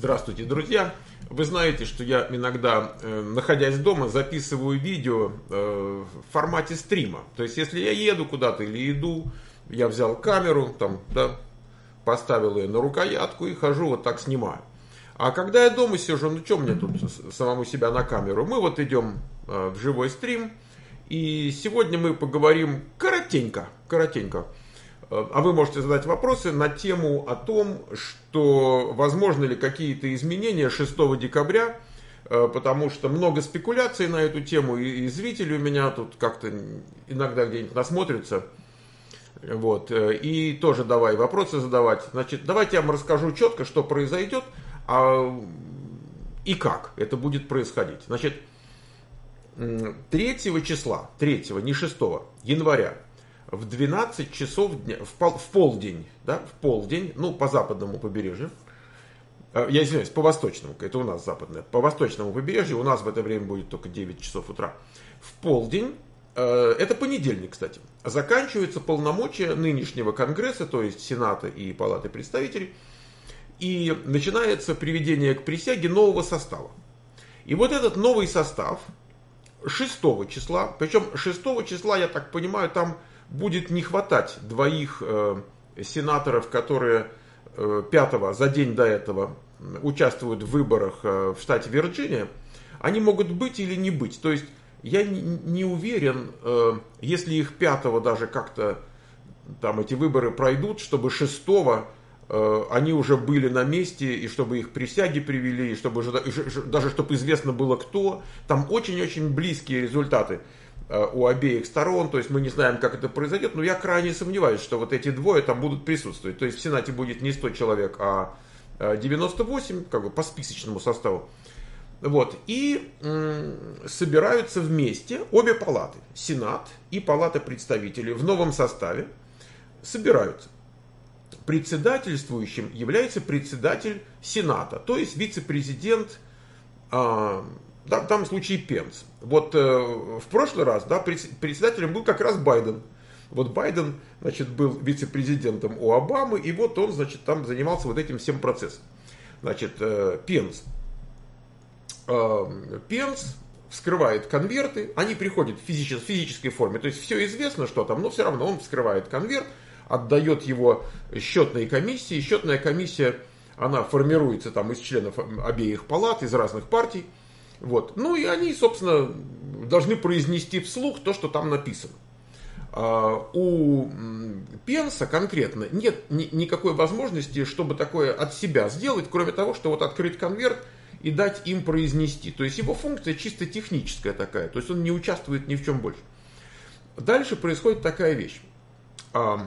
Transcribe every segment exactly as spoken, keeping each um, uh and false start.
Здравствуйте, друзья! Вы знаете, что я иногда, находясь дома, записываю видео в формате стрима. То есть, если я еду куда-то или иду, я взял камеру, там, да, поставил ее на рукоятку и хожу, вот так снимаю. А когда я дома сижу, ну что мне тут самому себя на камеру? Мы вот идем в живой стрим, и сегодня мы поговорим коротенько, коротенько. А вы можете задать вопросы на тему о том, что возможны ли какие-то изменения шестого декабря, потому что много спекуляций на эту тему, и зрители у меня тут как-то иногда где-нибудь насмотрятся. Вот, и тоже давай вопросы задавать. Значит, давайте я вам расскажу четко, что произойдет, а, и как это будет происходить. Значит, третьего числа, третьего, не шестого, января, в двенадцать часов дня, в, пол, в полдень, да, в полдень, ну, по западному побережью, я извиняюсь, по восточному, это у нас западное, по восточному побережью, у нас в это время будет только девять часов утра, в полдень, это понедельник, кстати, заканчиваются полномочия нынешнего Конгресса, то есть Сената и Палаты представителей, и начинается приведение к присяге нового состава. И вот этот новый состав шестого числа, причем шестого числа, я так понимаю, там будет не хватать двоих э, сенаторов, которые э, пятого, за день до этого, участвуют в выборах э, в штате Вирджиния. Они могут быть или не быть. То есть я не, не уверен, э, если их пятого даже как-то там эти выборы пройдут, чтобы шестого э, они уже были на месте, и чтобы их присяги привели, и чтобы и даже чтобы известно было кто. Там очень-очень близкие результаты у обеих сторон, то есть мы не знаем, как это произойдет, но я крайне сомневаюсь, что вот эти двое там будут присутствовать. То есть в Сенате будет не сто человек, а девяносто восемь, как бы по списочному составу. Вот. И м- собираются вместе обе палаты, Сенат и Палата представителей в новом составе, собираются. Председательствующим является председатель Сената, то есть вице-президент, а, да, в данном случае Пенс. Вот э, в прошлый раз, да, председателем был как раз Байден. Вот Байден, значит, был вице-президентом у Обамы, и вот он, значит, там занимался вот этим всем процессом. Значит, э, Пенс. Э, Пенс вскрывает конверты, они приходят в физической, физической форме, то есть все известно, что там, но все равно он вскрывает конверт, отдает его счетной комиссии. Счетная комиссия, она формируется там из членов обеих палат, из разных партий. Вот. Ну и они, собственно, должны произнести вслух то, что там написано. А у Пенса конкретно нет ни- никакой возможности, чтобы такое от себя сделать, кроме того, что вот открыть конверт и дать им произнести. То есть его функция чисто техническая такая, то есть он не участвует ни в чем больше. Дальше происходит такая вещь. А,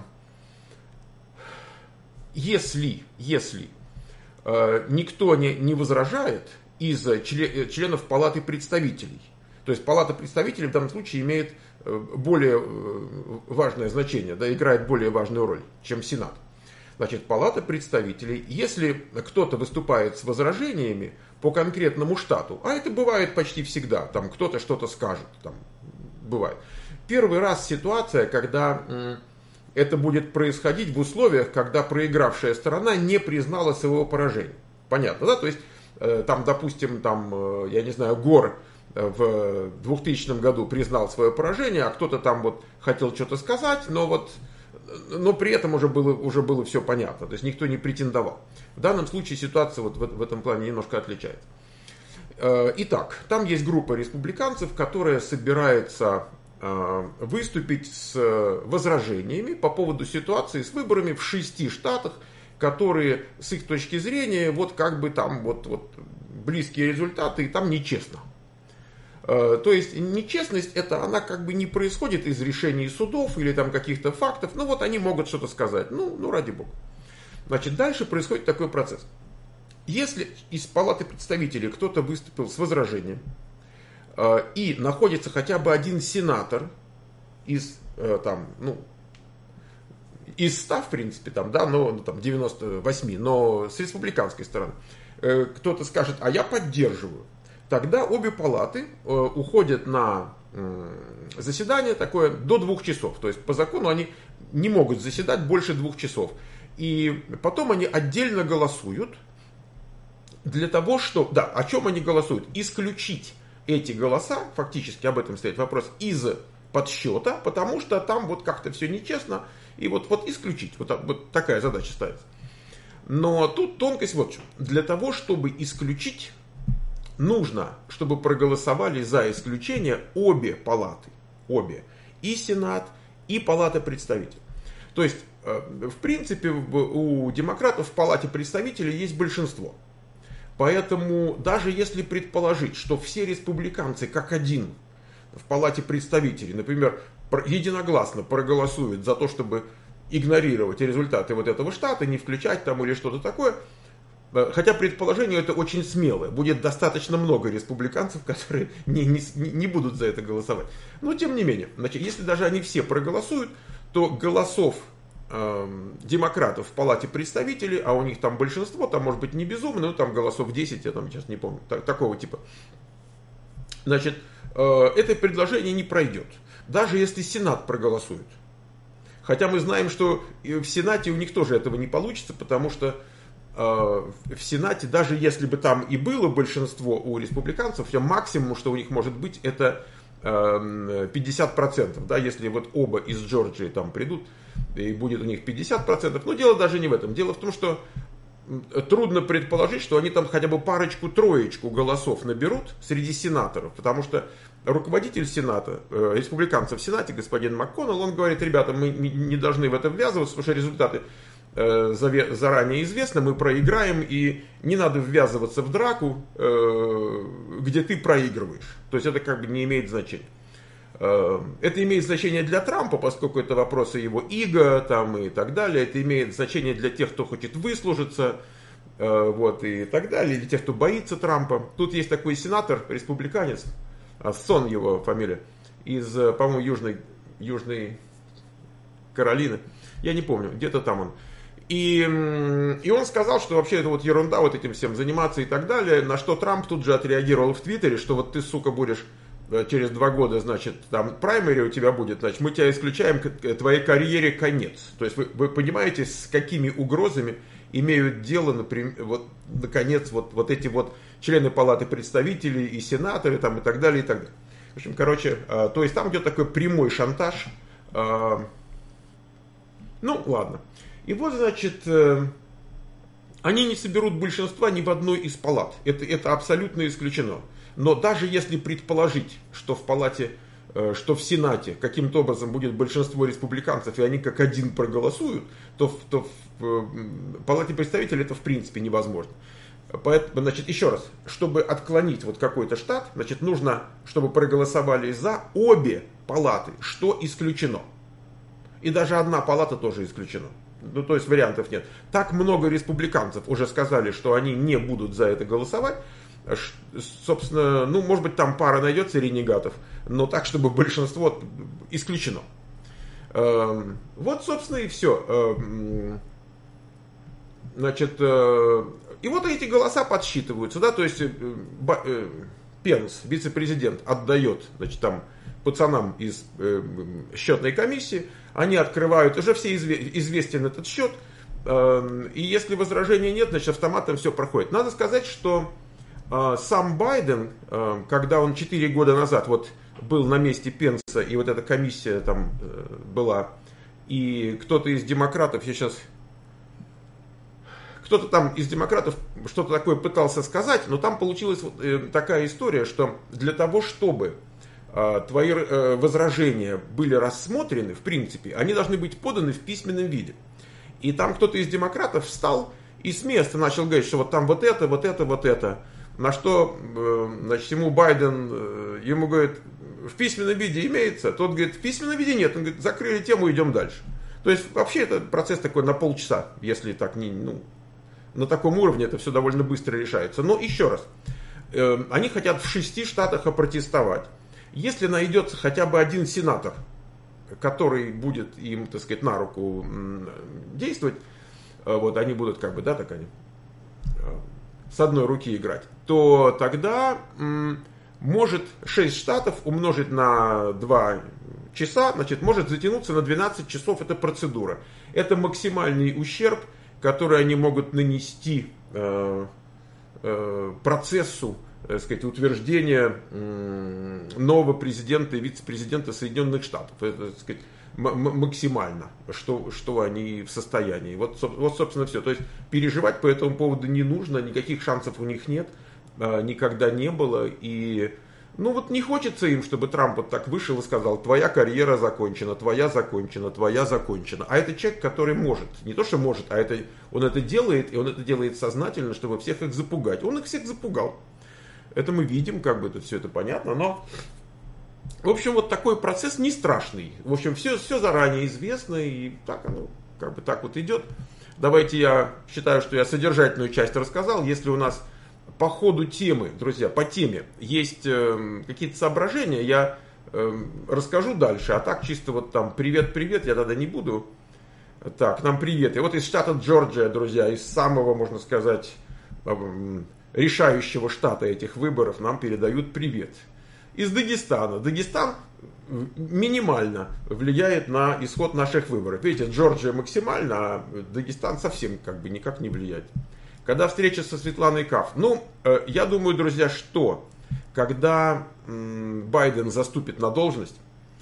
если, если а, никто не, не возражает из членов Палаты представителей. То есть Палата представителей в данном случае имеет более важное значение, да, играет более важную роль, чем Сенат. Значит, Палата представителей, если кто-то выступает с возражениями по конкретному штату, а это бывает почти всегда, там кто-то что-то скажет, там бывает. Первый раз ситуация, когда это будет происходить в условиях, когда проигравшая сторона не признала своего поражения. Понятно, да? То есть там, допустим, там, я не знаю, Гор в двухтысячном году признал свое поражение, а кто-то там вот хотел что-то сказать, но вот, но при этом уже было, уже было все понятно, то есть никто не претендовал. В данном случае ситуация вот в, в этом плане немножко отличается. Итак, там есть группа республиканцев, которая собирается выступить с возражениями по поводу ситуации с выборами в шести штатах, которые с их точки зрения вот как бы там вот, вот близкие результаты, и там нечестно. То есть нечестность это она как бы не происходит из решений судов или там каких-то фактов, ну вот они могут что-то сказать, ну, ну ради бога. Значит, дальше происходит такой процесс. Если из Палаты представителей кто-то выступил с возражением, и находится хотя бы один сенатор из там, ну, из ста, в принципе, там, да, но ну, там девяносто восемь, но с республиканской стороны, кто-то скажет, а я поддерживаю, тогда обе палаты уходят на заседание такое до двух часов. То есть по закону они не могут заседать больше двух часов. И потом они отдельно голосуют для того, что... Да, о чем они голосуют? Исключить эти голоса, фактически об этом стоит вопрос, из подсчета, потому что там вот как-то все нечестно, и вот, вот исключить. Вот, вот такая задача ставится. Но тут тонкость вот в чем. Для того, чтобы исключить, нужно, чтобы проголосовали за исключение обе палаты. Обе. И Сенат, и Палата представителей. То есть, в принципе, у демократов в Палате представителей есть большинство. Поэтому, даже если предположить, что все республиканцы как один в Палате представителей, например, единогласно проголосуют за то, чтобы игнорировать результаты вот этого штата, не включать там или что-то такое, хотя предположение это очень смелое, будет достаточно много республиканцев, которые не, не, не будут за это голосовать. Но тем не менее, значит, если даже они все проголосуют, то голосов э, демократов в Палате представителей, а у них там большинство, там может быть не безумно, но там голосов десять, я там сейчас не помню, так, такого типа. Значит, э, это предложение не пройдет, даже если Сенат проголосует. Хотя мы знаем, что в Сенате у них тоже этого не получится, потому что э, в Сенате, даже если бы там и было большинство у республиканцев, максимум, что у них может быть, это э, пятьдесят процентов. Да, если вот оба из Джорджии там придут, и будет у них пятьдесят процентов. Но дело даже не в этом. Дело в том, что трудно предположить, что они там хотя бы парочку-троечку голосов наберут среди сенаторов, потому что руководитель Сената, э, республиканцев в Сенате, господин МакКоннелл, он говорит: ребята, мы не должны в это ввязываться, потому что результаты э, заранее известны, мы проиграем, и не надо ввязываться в драку, э, где ты проигрываешь. То есть это как бы не имеет значения. Э, это имеет значение для Трампа, поскольку это вопросы его иго там, и так далее. Это имеет значение для тех, кто хочет выслужиться, э, вот, и так далее, для тех, кто боится Трампа. Тут есть такой сенатор, республиканец, Сон его фамилия, из, по-моему, Южной, Южной Каролины, я не помню, где-то там он. И, и он сказал, что вообще это вот ерунда, вот этим всем заниматься и так далее, на что Трамп тут же отреагировал в Твиттере, что вот ты, сука, будешь через два года, значит, там праймери у тебя будет, значит, мы тебя исключаем, твоей карьере конец. То есть вы, вы понимаете, с какими угрозами имеют дело, например, вот, наконец, вот, вот эти вот члены Палаты представителей и сенаторы там, и так далее, и так далее. В общем, короче, э, то есть там идет такой прямой шантаж. Э, ну, ладно. И вот, значит, э, они не соберут большинства ни в одной из палат. Это, это абсолютно исключено. Но даже если предположить, что в палате, э, что в Сенате каким-то образом будет большинство республиканцев, и они как один проголосуют, то, то в э, Палате представителей это в принципе невозможно. Поэтому, значит, еще раз, чтобы отклонить вот какой-то штат, значит, нужно, чтобы проголосовали за обе палаты, что исключено. И даже одна палата тоже исключена. Ну, то есть вариантов нет. Так много республиканцев уже сказали, что они не будут за это голосовать. Собственно, ну, может быть, там пара найдется ренегатов, но так, чтобы большинство исключено. Вот, собственно, и все. Значит, и вот эти голоса подсчитываются, да, то есть Пенс, вице-президент, отдает, значит, там пацанам из счетной комиссии, они открывают, уже все известен этот счет, и если возражений нет, значит, автоматом все проходит. Надо сказать, что сам Байден, когда он четыре года назад вот был на месте Пенса, и вот эта комиссия там была, и кто-то из демократов, я сейчас... Кто-то там из демократов что-то такое пытался сказать, но там получилась вот такая история, что для того, чтобы твои возражения были рассмотрены, в принципе, они должны быть поданы в письменном виде. И там кто-то из демократов встал и с места начал говорить, что вот там вот это, вот это, вот это. На что, значит, ему Байден, ему говорит, в письменном виде имеется? Тот говорит, в письменном виде нет. Он говорит, закрыли тему, идем дальше. То есть вообще это процесс такой на полчаса, если так не... Ну, на таком уровне это все довольно быстро решается. Но еще раз, э, они хотят в шести штатах опротестовать. Если найдется хотя бы один сенатор, который будет им, так сказать, на руку э, действовать, э, вот они будут как бы, да, так они, э, с одной руки играть, то тогда э, может шесть штатов умножить на два часа, значит, может затянуться на двенадцать часов эта процедура. Это максимальный ущерб, которые они могут нанести э, процессу, так сказать, утверждения нового президента и вице-президента Соединенных Штатов. Это, так сказать, максимально, что, что они в состоянии. Вот, вот, собственно, все. То есть переживать по этому поводу не нужно, никаких шансов у них нет, никогда не было. И, ну вот не хочется им, чтобы Трамп вот так вышел и сказал: твоя карьера закончена, твоя закончена, твоя закончена. А это человек, который может, не то что может, а это, он это делает, и он это делает сознательно, чтобы всех их запугать. Он их всех запугал. Это мы видим, как бы это все это понятно, но... В общем, вот такой процесс не страшный. В общем, все, все заранее известно, и так оно как бы так вот идет. Давайте я считаю, что я содержательную часть рассказал. Если у нас по ходу темы, друзья, по теме есть э, какие-то соображения, я э, расскажу дальше. А так чисто вот там привет-привет, я тогда не буду. Так, нам привет. И вот из штата Джорджия, друзья, из самого, можно сказать, э, решающего штата этих выборов нам передают привет. Из Дагестана. Дагестан минимально влияет на исход наших выборов. Видите, Джорджия максимально, а Дагестан совсем как бы никак не влияет. Когда встреча со Светланой Каф? Ну, я думаю, друзья, что когда Байден заступит на должность,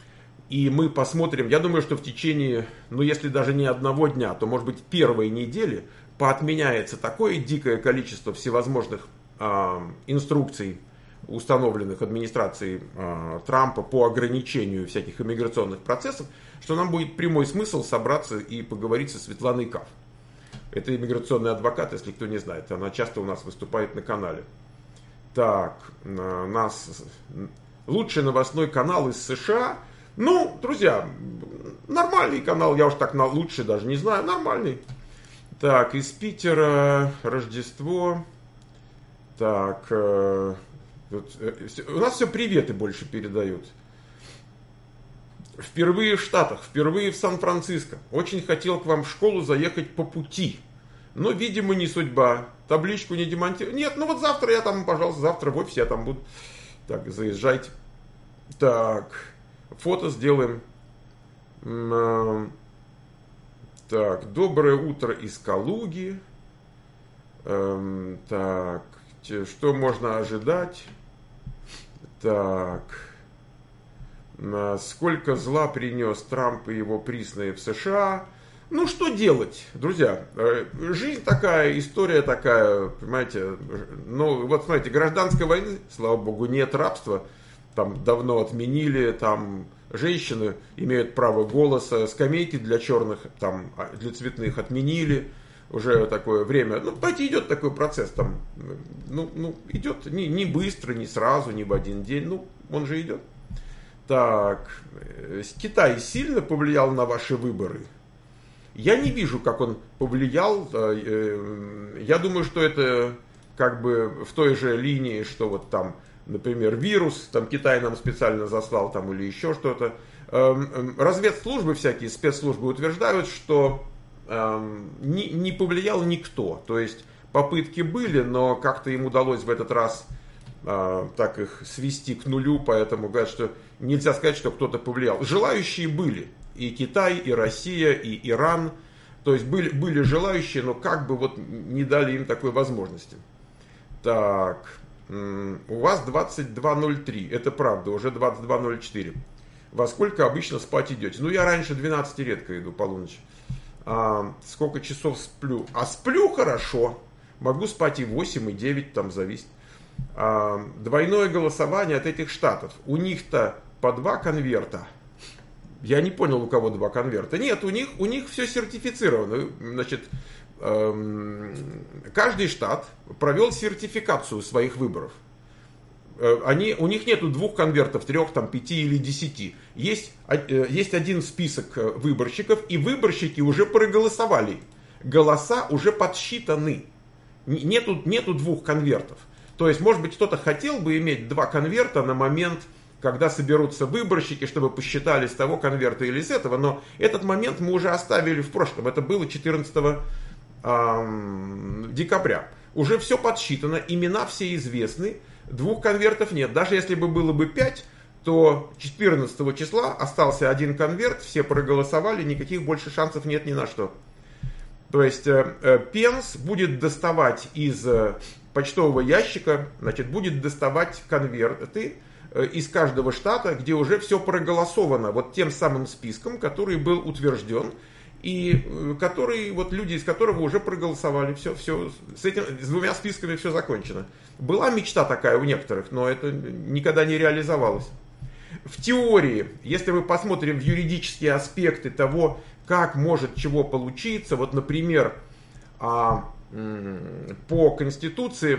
и мы посмотрим, я думаю, что в течение, ну если даже не одного дня, то может быть первой недели поотменяется такое дикое количество всевозможных э, инструкций, установленных администрацией э, Трампа по ограничению всяких иммиграционных процессов, что нам будет прямой смысл собраться и поговорить со Светланой Каф. Это иммиграционный адвокат, если кто не знает. Она часто у нас выступает на канале. Так, э, нас лучший новостной канал из США. Ну, друзья, нормальный канал, я уж так на лучший даже не знаю, нормальный. Так, из Питера Рождество. Так, э, у нас все приветы больше передают. Впервые в Штатах, впервые в Сан-Франциско. Очень хотел к вам в школу заехать по пути. Но, видимо, не судьба. Табличку не демонтировать. Нет, ну вот завтра я там, пожалуйста, завтра в офисе я там буду. Так, заезжайте. Так, фото сделаем. Так, доброе утро из Калуги. Так, что можно ожидать? Так, сколько зла принес Трамп и его присные в США? Ну, что делать, друзья? Жизнь такая, история такая, понимаете. Ну, вот смотрите, гражданской войны, слава богу, нет, рабства. Там давно отменили, там женщины имеют право голоса, скамейки для черных, там, для цветных отменили. Уже такое время, ну, знаете, идет такой процесс, там, ну, ну идет не, не быстро, не сразу, не в один день, ну, он же идет. Так, Китай сильно повлиял на ваши выборы? Я не вижу, как он повлиял, я думаю, что это как бы в той же линии, что вот там, например, вирус, там Китай нам специально заслал, там, или еще что-то. Разведслужбы всякие, спецслужбы утверждают, что Не, не повлиял никто. То есть попытки были, но как-то им удалось в этот раз э, так их свести к нулю, поэтому говорят, что нельзя сказать, что кто-то повлиял. Желающие были. И Китай, и Россия, и Иран. То есть были, были желающие, но как бы вот не дали им такой возможности. Так, у вас двадцать два ноль три, это правда, уже двадцать два ноль четыре. Во сколько обычно спать идете? Ну, я раньше двенадцати редко иду, полуночи. А, сколько часов сплю? А сплю хорошо. Могу спать и восемь, и девять, там зависит. А, двойное голосование от этих штатов. У них-то по два конверта. Я не понял, у кого два конверта. Нет, у них, у них все сертифицировано. Значит, эм, каждый штат провел сертификацию своих выборов. Они, у них нету двух конвертов, трех, там, пяти или десяти. Есть, есть один список выборщиков, и выборщики уже проголосовали. Голоса уже подсчитаны. Нету, нету двух конвертов. То есть, может быть, кто-то хотел бы иметь два конверта на момент, когда соберутся выборщики, чтобы посчитали с того конверта или с этого. Но этот момент мы уже оставили в прошлом. Это было четырнадцатого декабря. Уже все подсчитано, имена все известны. Двух конвертов нет. Даже если бы было бы пять, то четырнадцатого числа остался один конверт, все проголосовали, никаких больше шансов нет ни на что. То есть Пенс будет доставать из почтового ящика, значит, будет доставать конверты из каждого штата, где уже все проголосовано вот тем самым списком, который был утвержден, и который, вот люди из которого уже проголосовали. Все, все, с этим, с двумя списками все закончено. Была мечта такая у некоторых, но это никогда не реализовалось. В теории, если мы посмотрим в юридические аспекты того, как может чего получиться, вот, например, по Конституции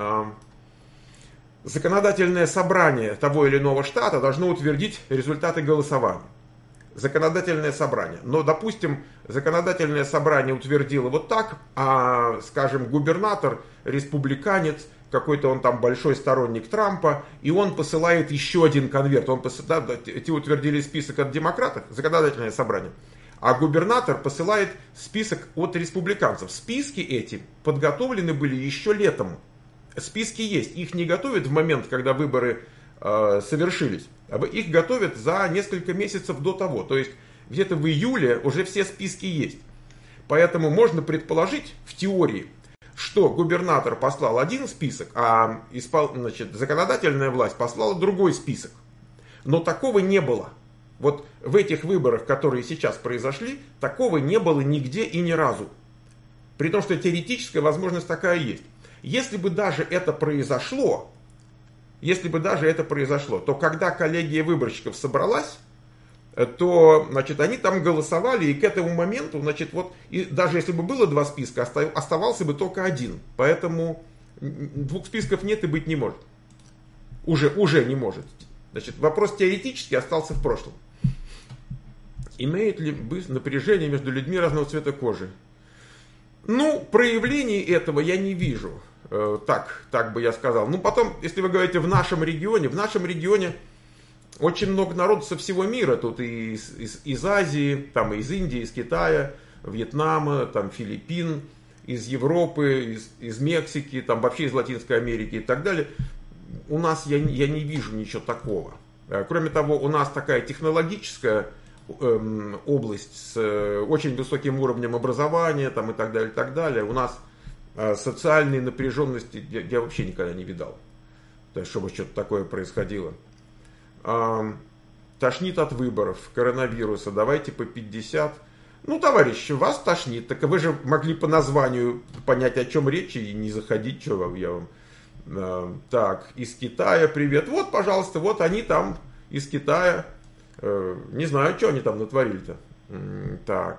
законодательное собрание того или иного штата должно утвердить результаты голосования. Законодательное собрание. Но, допустим, законодательное собрание утвердило вот так, а, скажем, губернатор, республиканец, какой-то он там большой сторонник Трампа, и он посылает еще один конверт. Он пос... да, эти утвердили список от демократов, законодательное собрание, а губернатор посылает список от республиканцев. Списки эти подготовлены были еще летом. Списки есть, их не готовят в момент, когда выборы э, совершились. Их готовят за несколько месяцев до того. То есть где-то в июле уже все списки есть. Поэтому можно предположить в теории, что губернатор послал один список, а испол... значит, законодательная власть послала другой список. Но такого не было. Вот в этих выборах, которые сейчас произошли, такого не было нигде и ни разу. При том, что теоретическая возможность такая есть. Если бы даже это произошло, Если бы даже это произошло, то когда коллегия выборщиков собралась, то, значит, они там голосовали, и к этому моменту, значит, вот, и даже если бы было два списка, оставался бы только один. Поэтому двух списков нет и быть не может. Уже, уже не может. Значит, вопрос теоретически остался в прошлом. Имеет ли быть напряжение между людьми разного цвета кожи? Ну, проявлений этого я не вижу. Так, так бы я сказал. Ну, потом, если вы говорите в нашем регионе, в нашем регионе очень много народу со всего мира. Тут и из, из, из Азии, там и из Индии, из Китая, Вьетнама, там Филиппин, из Европы, из, из Мексики, там вообще из Латинской Америки и так далее. У нас я, я не вижу ничего такого. Кроме того, у нас такая технологическая эм, область с э, очень высоким уровнем образования там, и так далее, и так далее. У нас социальной напряженности я, я вообще никогда не видал. То есть, чтобы что-то такое происходило. А, тошнит от выборов, коронавируса, давайте по пятьдесят. Ну, товарищи, вас тошнит, так вы же могли по названию понять, о чем речь, и не заходить, что вам, я вам... А, так, из Китая привет. Вот, пожалуйста, вот они там, из Китая. А, не знаю, что они там натворили-то. Так...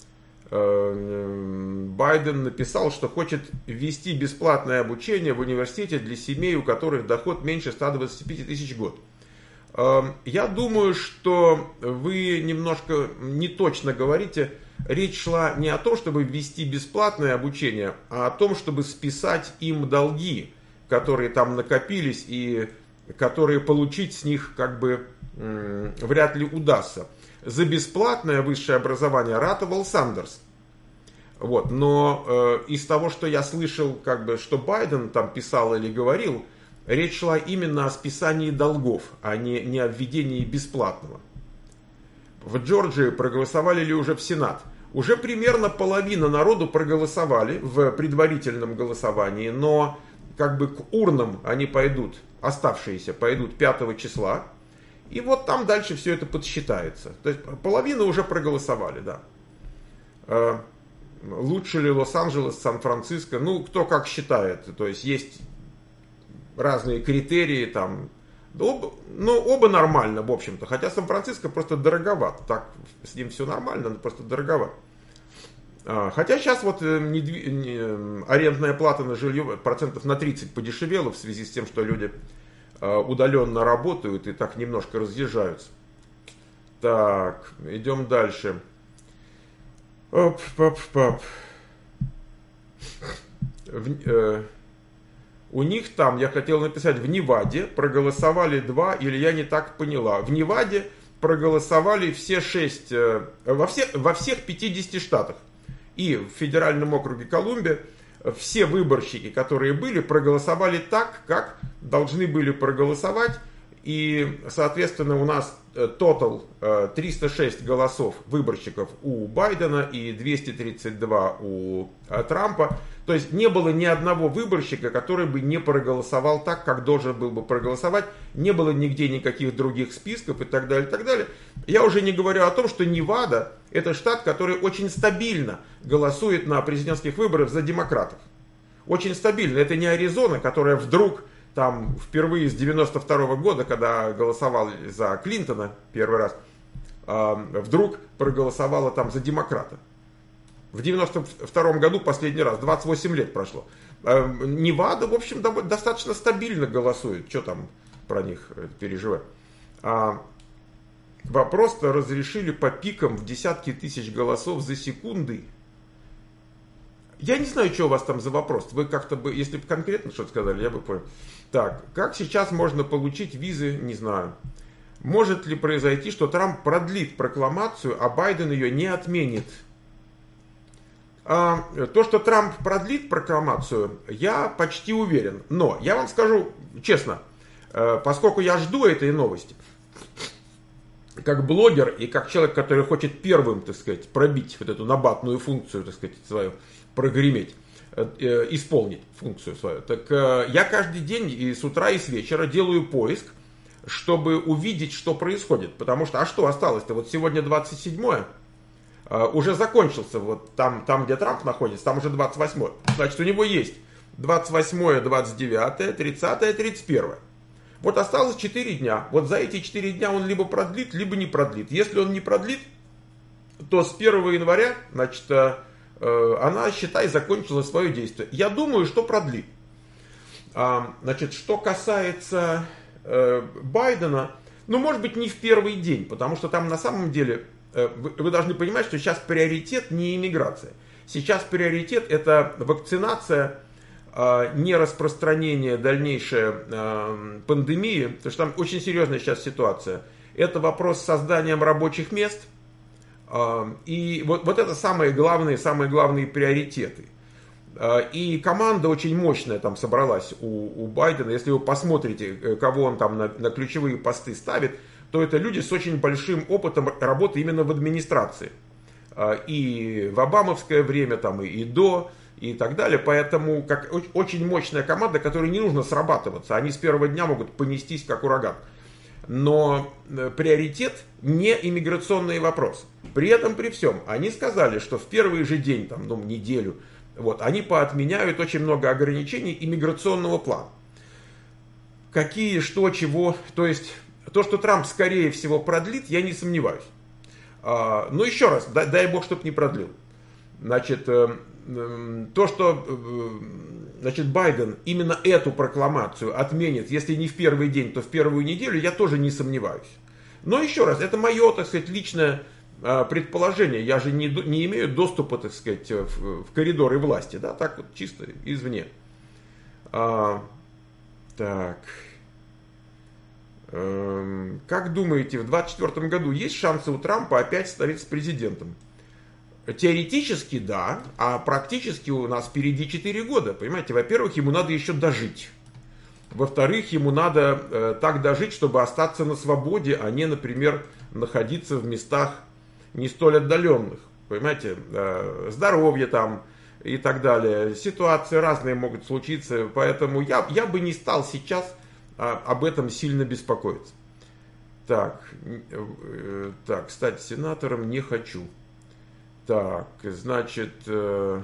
Байден написал, что хочет ввести бесплатное обучение в университете для семей, у которых доход меньше ста двадцати пяти тысяч в год. Я думаю, что вы немножко не точно говорите. Речь шла не о том, чтобы ввести бесплатное обучение, а о том, чтобы списать им долги, которые там накопились и которые получить с них как бы вряд ли удастся. За бесплатное высшее образование ратовал Сандерс. Вот, но э, из того, что я слышал, как бы, что Байден там писал или говорил, речь шла именно о списании долгов, а не, не о введении бесплатного. В Джорджии проголосовали ли уже в Сенат? Уже примерно половина народу проголосовали в предварительном голосовании, но как бы к урнам они пойдут, оставшиеся пойдут пятого числа. И вот там дальше все это подсчитается. То есть половина уже проголосовали, да. Лучше ли Лос-Анджелес, Сан-Франциско? Ну, кто как считает. То есть есть разные критерии там. Оба, ну, оба нормально, в общем-то. Хотя Сан-Франциско просто дороговат. Так, с ним все нормально, но просто дороговат. Хотя сейчас вот недвиж... арендная плата на жилье процентов на тридцать подешевела в связи с тем, что люди удаленно работают и так немножко разъезжаются. Так, идем дальше. Оп, пап, пап. В, э, у них там, я хотел написать, в Неваде проголосовали два, или я не так поняла. В Неваде проголосовали все шесть, э, во, все, во всех пятидесяти штатах. И в федеральном округе Колумбия все выборщики, которые были, проголосовали так, как должны были проголосовать. И, соответственно, у нас тотал триста шесть голосов выборщиков у Байдена и двести тридцать два у Трампа. То есть не было ни одного выборщика, который бы не проголосовал так, как должен был бы проголосовать. Не было нигде никаких других списков и так далее, и так далее. Я уже не говорю о том, что Невада — это штат, который очень стабильно голосует на президентских выборах за демократов. Очень стабильно. Это не Аризона, которая вдруг там впервые с девяносто второго года, когда голосовал за Клинтона первый раз, вдруг проголосовала там за демократа. В девяносто втором году последний раз, двадцать восемь лет прошло. Невада, в общем, достаточно стабильно голосует. Что там про них переживать? Вопрос-то разрешили по пикам в десятки тысяч голосов за секунды. Я не знаю, что у вас там за вопрос. Вы как-то бы, если бы конкретно что-то сказали, я бы понял. Так, как сейчас можно получить визы, не знаю. Может ли произойти, что Трамп продлит прокламацию, а Байден ее не отменит? А, то, что Трамп продлит прокламацию, я почти уверен. Но я вам скажу честно, поскольку я жду этой новости, как блогер и как человек, который хочет первым, так сказать, пробить вот эту набатную функцию, так сказать, свою, прогреметь, э, исполнить функцию свою. Так э, я каждый день и с утра, и с вечера делаю поиск, чтобы увидеть, что происходит. Потому что, а что осталось-то? Вот сегодня двадцать седьмое, э, уже закончился, вот там, там, где Трамп находится, там уже двадцать восьмое. Значит, у него есть двадцать восьмое, двадцать девятое, тридцатое, тридцать первое. Вот осталось четыре дня. Вот за эти четыре дня он либо продлит, либо не продлит. Если он не продлит, то с первого января, значит, она, считай, закончила свое действие. Я думаю, что продлит. Значит, что касается Байдена, ну, может быть, не в первый день, потому что там на самом деле, вы должны понимать, что сейчас приоритет не иммиграция. Сейчас приоритет — это вакцинация, не распространение дальнейшей пандемии, потому что там очень серьезная сейчас ситуация. Это вопрос с созданием рабочих мест. И вот, вот это самые главные, самые главные приоритеты. И команда очень мощная там собралась у, у Байдена. Если вы посмотрите, кого он там на, на ключевые посты ставит, то это люди с очень большим опытом работы именно в администрации. И в обамовское время, там, и, и до, и так далее. Поэтому как, очень мощная команда, которой не нужно срабатываться. Они с первого дня могут понестись как ураган. Но приоритет не иммиграционные вопросы. При этом, при всем, они сказали, что в первый же день, там, ну, неделю, вот, они поотменяют очень много ограничений иммиграционного плана. Какие, что, чего. То есть, то, что Трамп, скорее всего, продлит, я не сомневаюсь. А, но еще раз, дай, дай бог, чтобы не продлил. Значит, э, э, то, что... Э, Значит, Байден именно эту прокламацию отменит, если не в первый день, то в первую неделю, я тоже не сомневаюсь. Но еще раз, это мое, так сказать, личное предположение. Я же не, не имею доступа, так сказать, в, в коридоры власти, да, так вот чисто извне. А, так. Эм, как думаете, в двадцать четвёртом году есть шансы у Трампа опять становиться президентом? Теоретически да, а практически у нас впереди четыре года. Понимаете, во-первых, ему надо еще дожить. Во-вторых, ему надо э, так дожить, чтобы остаться на свободе, а не, например, находиться в местах не столь отдаленных. Понимаете, э, здоровье там и так далее. Ситуации разные могут случиться, поэтому я, я бы не стал сейчас э, об этом сильно беспокоиться. Так, э, так, стать сенатором не хочу. Так, значит, э,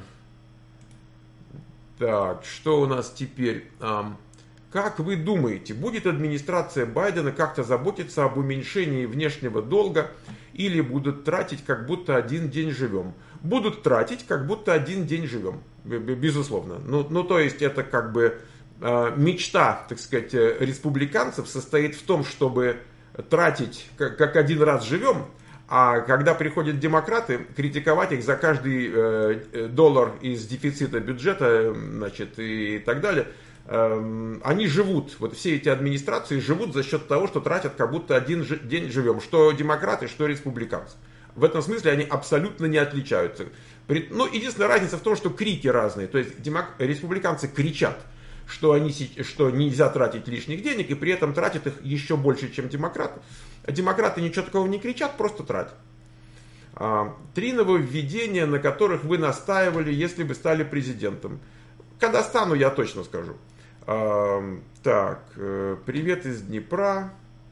так, что у нас теперь? А, как вы думаете, будет администрация Байдена как-то заботиться об уменьшении внешнего долга или будут тратить, как будто один день живем? Будут тратить, как будто один день живем, безусловно. Ну, ну то есть это как бы э, мечта, так сказать, республиканцев состоит в том, чтобы тратить, как, как один раз живем. А когда приходят демократы, критиковать их за каждый э, доллар из дефицита бюджета, значит, и так далее, э, они живут, вот все эти администрации живут за счет того, что тратят, как будто один ж- день живем, что демократы, что республиканцы. В этом смысле они абсолютно не отличаются. При, ну, единственная разница в том, что крики разные, то есть демок, республиканцы кричат, что, они, что нельзя тратить лишних денег, и при этом тратят их еще больше, чем демократы. А демократы ничего такого не кричат, просто тратят. Три нововведения, на которых вы настаивали, если бы стали президентом. Когда стану, я точно скажу. Так, привет из Днепра.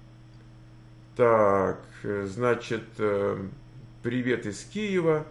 Так, значит, привет из Киева.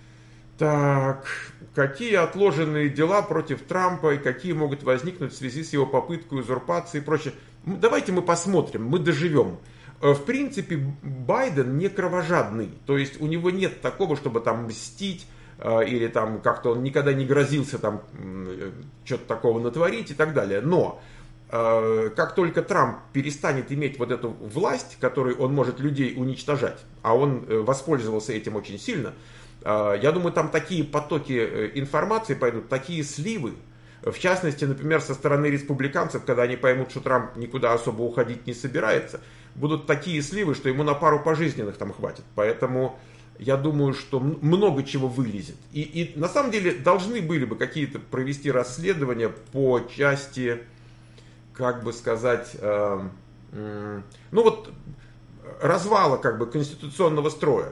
Так, какие отложенные дела против Трампа и какие могут возникнуть в связи с его попыткой узурпации и прочее. Давайте мы посмотрим, мы доживем. В принципе, Байден не кровожадный, то есть у него нет такого, чтобы там мстить, или там как-то он никогда не грозился там что-то такого натворить и так далее. Но как только Трамп перестанет иметь вот эту власть, которой он может людей уничтожать, а он воспользовался этим очень сильно, я думаю, там такие потоки информации пойдут, такие сливы. В частности, например, со стороны республиканцев, когда они поймут, что Трамп никуда особо уходить не собирается, будут такие сливы, что ему на пару пожизненных там хватит. Поэтому я думаю, что много чего вылезет. И, и на самом деле должны были бы какие-то провести расследования по части, как бы сказать, э, э, ну вот развала как бы конституционного строя.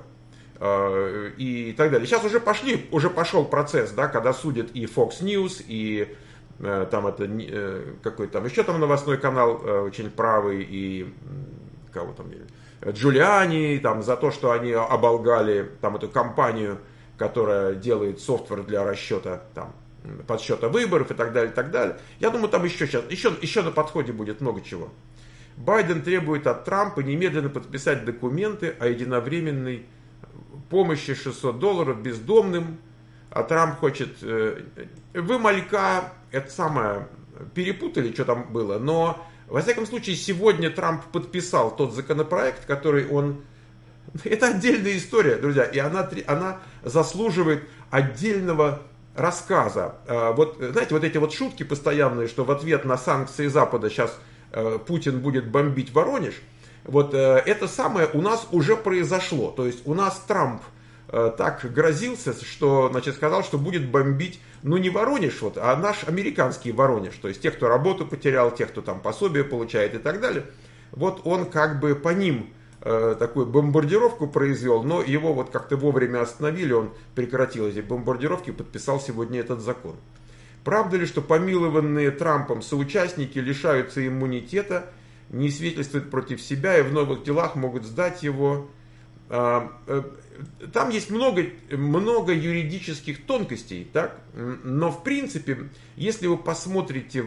И так далее. Сейчас уже пошли, уже пошел процесс, да, когда судят и Fox News, и э, там это э, какой там еще там новостной канал э, очень правый, и кого там, Джулиани, там за то, что они оболгали там эту компанию, которая делает софтвер для расчета там подсчета выборов и так далее, и так далее. Я думаю, там еще сейчас, еще, еще на подходе будет много чего. Байден требует от Трампа немедленно подписать документы о единовременной помощи шестьсот долларов бездомным, а Трамп хочет... Э, вы, малька, это самое, перепутали, что там было, но, во всяком случае, сегодня Трамп подписал тот законопроект, который он... Это отдельная история, друзья, и она, она заслуживает отдельного рассказа. Э, вот, знаете, вот эти вот шутки постоянные, что в ответ на санкции Запада сейчас э, Путин будет бомбить Воронеж, вот э, это самое у нас уже произошло. То есть у нас Трамп э, так грозился, что, значит, сказал, что будет бомбить, ну не Воронеж, вот, а наш американский Воронеж. То есть тех, кто работу потерял, тех, кто там пособие получает и так далее. Вот он как бы по ним э, такую бомбардировку произвел, но его вот как-то вовремя остановили, он прекратил эти бомбардировки и подписал сегодня этот закон. Правда ли, что помилованные Трампом соучастники лишаются иммунитета, не свидетельствуют против себя и в новых делах могут сдать его? Там есть много, много юридических тонкостей, так? Но в принципе, если вы посмотрите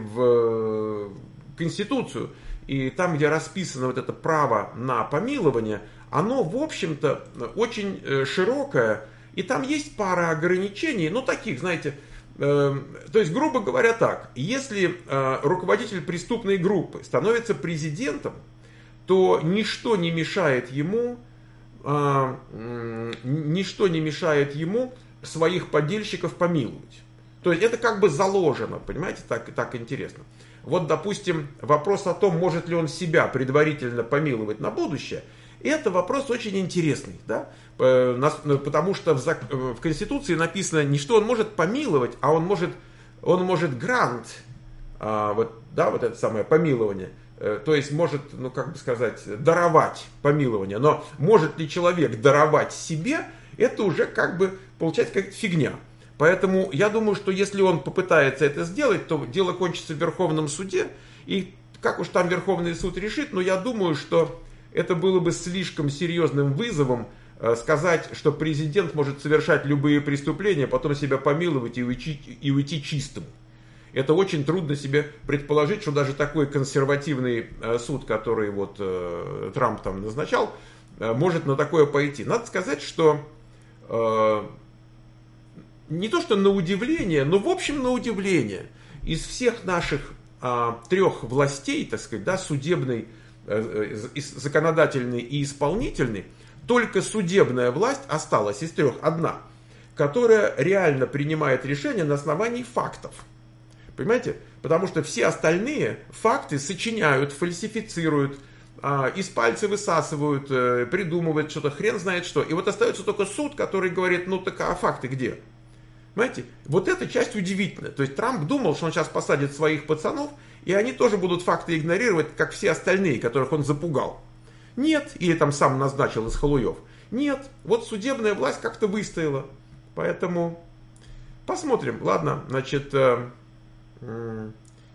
в Конституцию, и там, где расписано вот это право на помилование, оно, в общем-то, очень широкое, и там есть пара ограничений, ну, таких, знаете, то есть, грубо говоря так, если э, руководитель преступной группы становится президентом, то ничто не мешает ему, э, э, ничто не мешает ему своих подельщиков помиловать. То есть это как бы заложено, понимаете, так, так интересно. Вот, допустим, вопрос о том, может ли он себя предварительно помиловать на будущее, это вопрос очень интересный, да? Потому что в, в Конституции написано не что он может помиловать, а он может, он может грант, а, вот, да, вот это самое помилование, то есть может, ну как бы сказать, даровать помилование, но может ли человек даровать себе, это уже как бы получается какая-то фигня. Поэтому я думаю, что если он попытается это сделать, то дело кончится в Верховном суде, и как уж там Верховный суд решит, но я думаю, что это было бы слишком серьезным вызовом э, сказать, что президент может совершать любые преступления, потом себя помиловать и уйти, и уйти чистым. Это очень трудно себе предположить, что даже такой консервативный э, суд, который вот, э, Трамп там назначал, э, может на такое пойти. Надо сказать, что э, не то что на удивление, но в общем на удивление из всех наших э, трех властей, так сказать, да, судебной, законодательный и исполнительный, только судебная власть осталась из трех одна, которая реально принимает решения на основании фактов. Понимаете? Потому что все остальные факты сочиняют, фальсифицируют, из пальца высасывают, придумывают что-то, хрен знает что. И вот остается только суд, который говорит, ну так а факты где? Понимаете? Вот эта часть удивительная. То есть Трамп думал, что он сейчас посадит своих пацанов, и они тоже будут факты игнорировать, как все остальные, которых он запугал. Нет, или там сам назначил из халуев. Нет, вот судебная власть как-то выстояла. Поэтому посмотрим. Ладно, значит, э, э,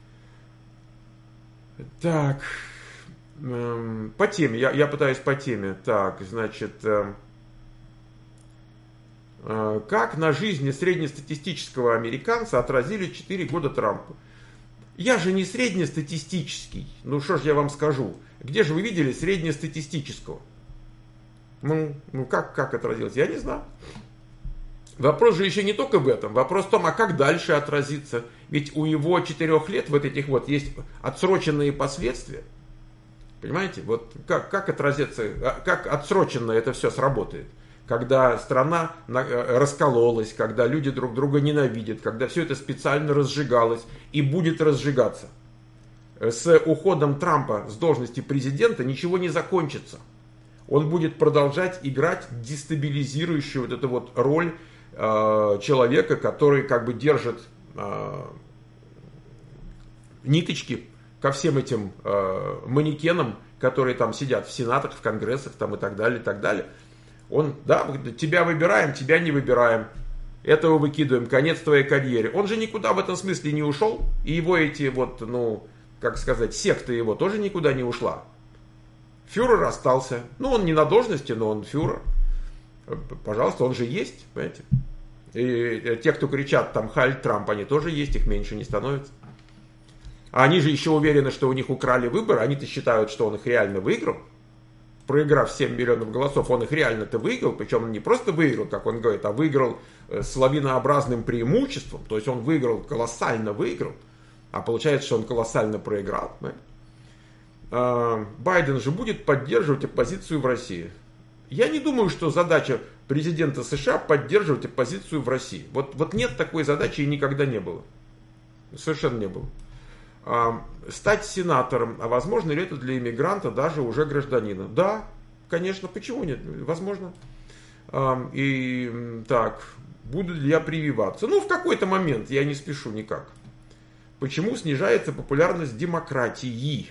так, э, по теме, я, я пытаюсь по теме. Так, значит, э, э, как на жизни среднестатистического американца отразили четыре года Трампа? Я же не среднестатистический. Ну что ж я вам скажу. Где же вы видели среднестатистического? Ну, ну как, как отразилось? Я не знаю. Вопрос же еще не только в этом. Вопрос в том, а как дальше отразится? Ведь у его четырех лет вот этих вот есть отсроченные последствия. Понимаете? Вот как, как отразится, как отсроченно это все сработает? Когда страна раскололась, когда люди друг друга ненавидят, когда все это специально разжигалось и будет разжигаться. С уходом Трампа с должности президента ничего не закончится. Он будет продолжать играть дестабилизирующую вот эту вот роль э, человека, который как бы держит э, ниточки ко всем этим э, манекенам, которые там сидят в сенатах, в конгрессах там, и так далее, и так далее. Он, да, тебя выбираем, тебя не выбираем, этого выкидываем, конец твоей карьере. Он же никуда в этом смысле не ушел, и его эти вот, ну, как сказать, секта его тоже никуда не ушла. Фюрер остался. Ну, он не на должности, но он фюрер. Пожалуйста, он же есть, понимаете. И те, кто кричат там «Хайль Трамп», они тоже есть, их меньше не становится. А они же еще уверены, что у них украли выборы. Они-то считают, что он их реально выиграл. Проиграв семь миллионов голосов, он их реально-то выиграл. Причем он не просто выиграл, как он говорит, а выиграл с лавинообразным преимуществом. То есть он выиграл, колоссально выиграл. А получается, что он колоссально проиграл. Понимаете? Байден же будет поддерживать оппозицию в России. Я не думаю, что задача президента США поддерживать оппозицию в России. Вот, вот нет такой задачи и никогда не было. Совершенно не было. Стать сенатором, а возможно ли это для иммигранта, даже уже гражданина? Да, конечно, почему нет? Возможно. И так, буду ли я прививаться? Ну, в какой-то момент, я не спешу никак. Почему снижается популярность демократии?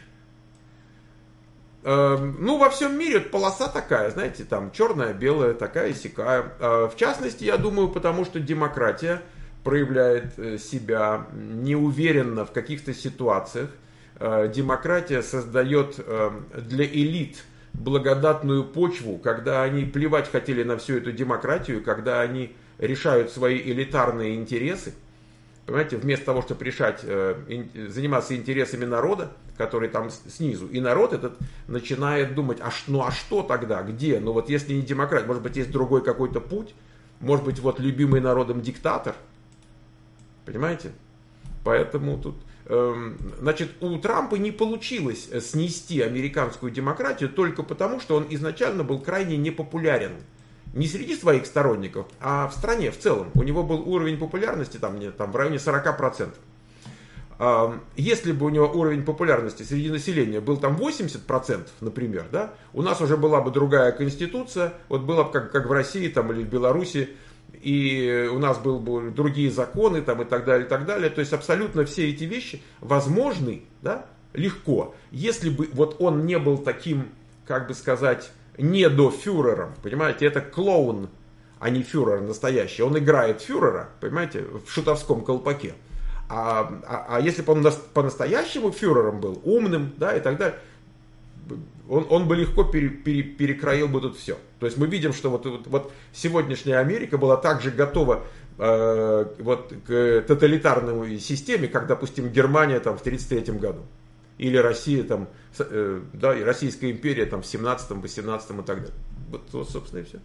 Ну, во всем мире полоса такая, знаете, там черная, белая, такая, сякая. В частности, я думаю, потому что демократия проявляет себя неуверенно в каких-то ситуациях. Демократия создает для элит благодатную почву, когда они плевать хотели на всю эту демократию, когда они решают свои элитарные интересы. Понимаете, вместо того, чтобы решать, заниматься интересами народа, который там снизу, и народ этот начинает думать, а, ну а что тогда, где? Ну вот если не демократия, может быть есть другой какой-то путь, может быть вот любимый народом диктатор, понимаете? Поэтому тут, э, значит, у Трампа не получилось снести американскую демократию только потому, что он изначально был крайне непопулярен. Не среди своих сторонников, а в стране в целом. У него был уровень популярности там, там, в районе сорок процентов. Если бы у него уровень популярности среди населения был там восемьдесят процентов, например, да, у нас уже была бы другая конституция, вот было бы как, как в России там, или в Беларуси, и у нас были бы другие законы там, и так далее, и так далее. То есть абсолютно все эти вещи возможны, да, легко, если бы вот он не был таким, как бы сказать, недофюрером, понимаете, это клоун, а не фюрер настоящий. Он играет фюрера, понимаете, в шутовском колпаке. А, а, а если бы он по-настоящему фюрером был, умным, да, и так далее, он, он бы легко пере, пере, перекроил бы тут все. То есть мы видим, что вот, вот, вот сегодняшняя Америка была также готова э, вот, к тоталитарной системе, как, допустим, Германия там, в тридцать третьем году. Или Россия, там, э, да, и Российская империя там, в семнадцатом, восемнадцатом и так далее. Вот, вот, собственно, и все.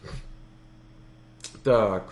Так.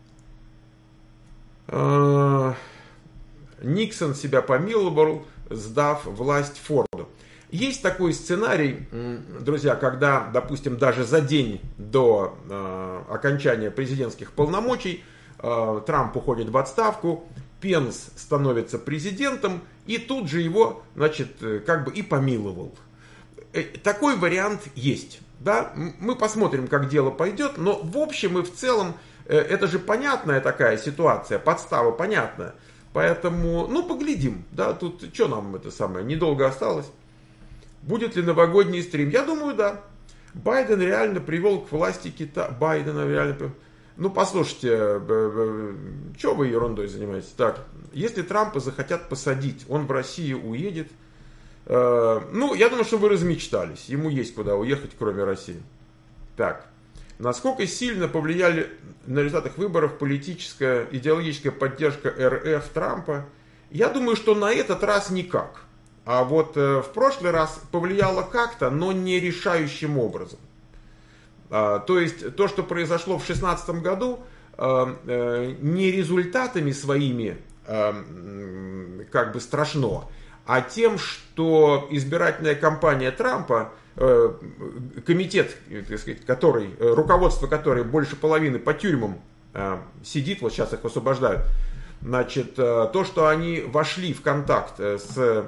А, Никсон себя помиловал, сдав власть Форду. Есть такой сценарий, друзья, когда, допустим, даже за день до э, окончания президентских полномочий э, Трамп уходит в отставку, Пенс становится президентом, и тут же его, значит, как бы и помиловал. Такой вариант есть. Да? Мы посмотрим, как дело пойдет, но в общем и в целом это же понятная такая ситуация, подстава понятная. Поэтому, ну, поглядим, да, тут что нам это самое, недолго осталось. Будет ли новогодний стрим? Я думаю, да. Байден реально привел к власти Китай. Байдена реально... Ну, послушайте, что вы ерундой занимаетесь? Так, если Трампа захотят посадить, он в Россию уедет. Ну, я думаю, что вы размечтались. Ему есть куда уехать, кроме России. Так. Насколько сильно повлияли на результатах выборов политическая, идеологическая поддержка эр эф Трампа? Я думаю, что на этот раз никак. А вот э, в прошлый раз повлияло как-то, но не решающим образом. А, то есть то, что произошло в две тысячи шестнадцатом году, э, э, не результатами своими э, как бы страшно, а тем, что избирательная кампания Трампа, комитет, так сказать, который, руководство которой больше половины по тюрьмам сидит, вот сейчас их освобождают, значит, то, что они вошли в контакт с,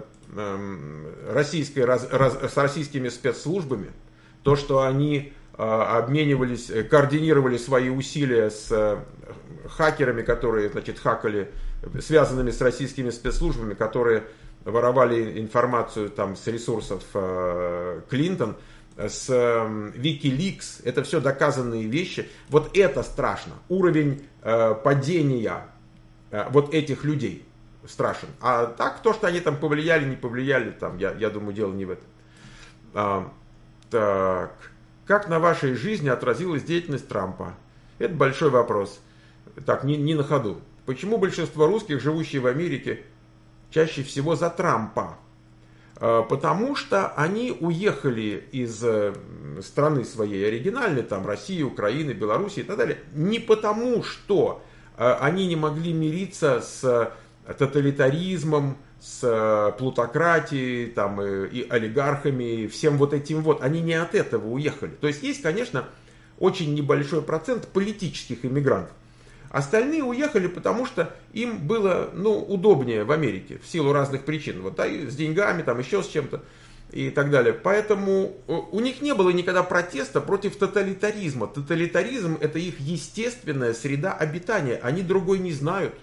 российской, с российскими спецслужбами, то, что они обменивались, координировали свои усилия с хакерами, которые, значит, хакали, связанными с российскими спецслужбами, которые воровали информацию там с ресурсов э, Клинтон, с э, Wikileaks, это все доказанные вещи. Вот это страшно. Уровень э, падения э, вот этих людей страшен. А так, то, что они там повлияли, не повлияли, там, я, я думаю, дело не в этом. А, так. Как на вашей жизни отразилась деятельность Трампа? Это большой вопрос. Так, не, не на ходу. Почему большинство русских, живущих в Америке, чаще всего за Трампа? Потому что они уехали из страны своей оригинальной, там России, Украины, Белоруссии и так далее, не потому, что они не могли мириться с тоталитаризмом, с плутократией, там, и олигархами, всем вот этим вот. Они не от этого уехали. То есть есть, конечно, очень небольшой процент политических иммигрантов. Остальные уехали, потому что им было, ну, удобнее в Америке в силу разных причин. Вот, да, и с деньгами, там, еще с чем-то и так далее. Поэтому у них не было никогда протеста против тоталитаризма. Тоталитаризм – это их естественная среда обитания. Они другой не знают.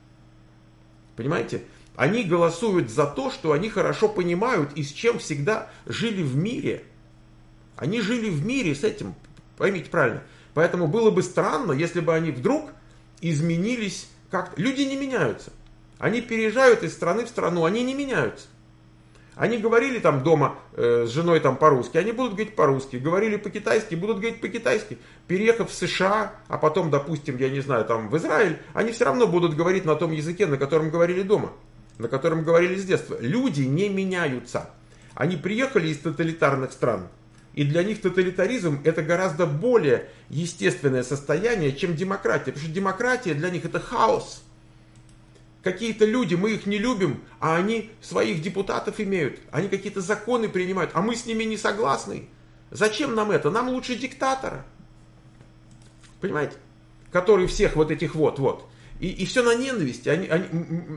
Понимаете? Они голосуют за то, что они хорошо понимают и с чем всегда жили в мире. Они жили в мире с этим, поймите правильно. Поэтому было бы странно, если бы они вдруг изменились как-то. Люди не меняются. Они переезжают из страны в страну, они не меняются. Они говорили там дома э, с женой там по-русски, они будут говорить по-русски. Говорили по-китайски, будут говорить по-китайски. Переехав в США, а потом, допустим, я не знаю, там в Израиль, они все равно будут говорить на том языке, на котором говорили дома, на котором говорили с детства. Люди не меняются. Они приехали из тоталитарных стран. И для них тоталитаризм это гораздо более естественное состояние, чем демократия. Потому что демократия для них это хаос. Какие-то люди, мы их не любим, а они своих депутатов имеют. Они какие-то законы принимают, а мы с ними не согласны. Зачем нам это? Нам лучше диктатора. Понимаете? Который всех вот этих вот-вот. И, и все на ненависти. Они, они,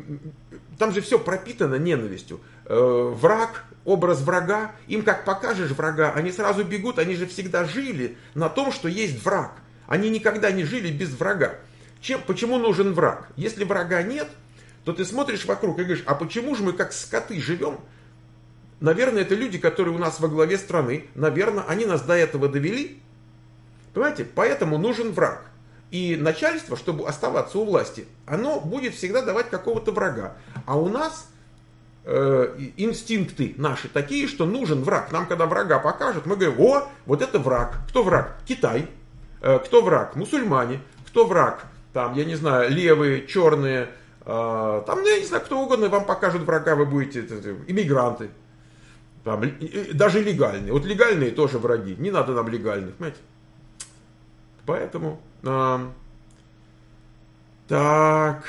там же все пропитано ненавистью. Э, враг, образ врага. Им как покажешь врага, они сразу бегут. Они же всегда жили на том, что есть враг. Они никогда не жили без врага. Чем, почему нужен враг? Если врага нет, то ты смотришь вокруг и говоришь, а почему же мы как скоты живем? Наверное, это люди, которые у нас во главе страны. Наверное, они нас до этого довели. Понимаете? Поэтому нужен враг. И начальство, чтобы оставаться у власти, оно будет всегда давать какого-то врага. А у нас э, инстинкты наши такие, что нужен враг. Нам, когда врага покажут, мы говорим, о, вот это враг. Кто враг? Китай. Э, кто враг? Мусульмане. Кто враг? Там, я не знаю, левые, черные. Э, там, я не знаю, кто угодно вам покажут врага, вы будете это, иммигранты. Там, даже легальные. Вот легальные тоже враги. Не надо нам легальных, понимаете? Поэтому... А, так.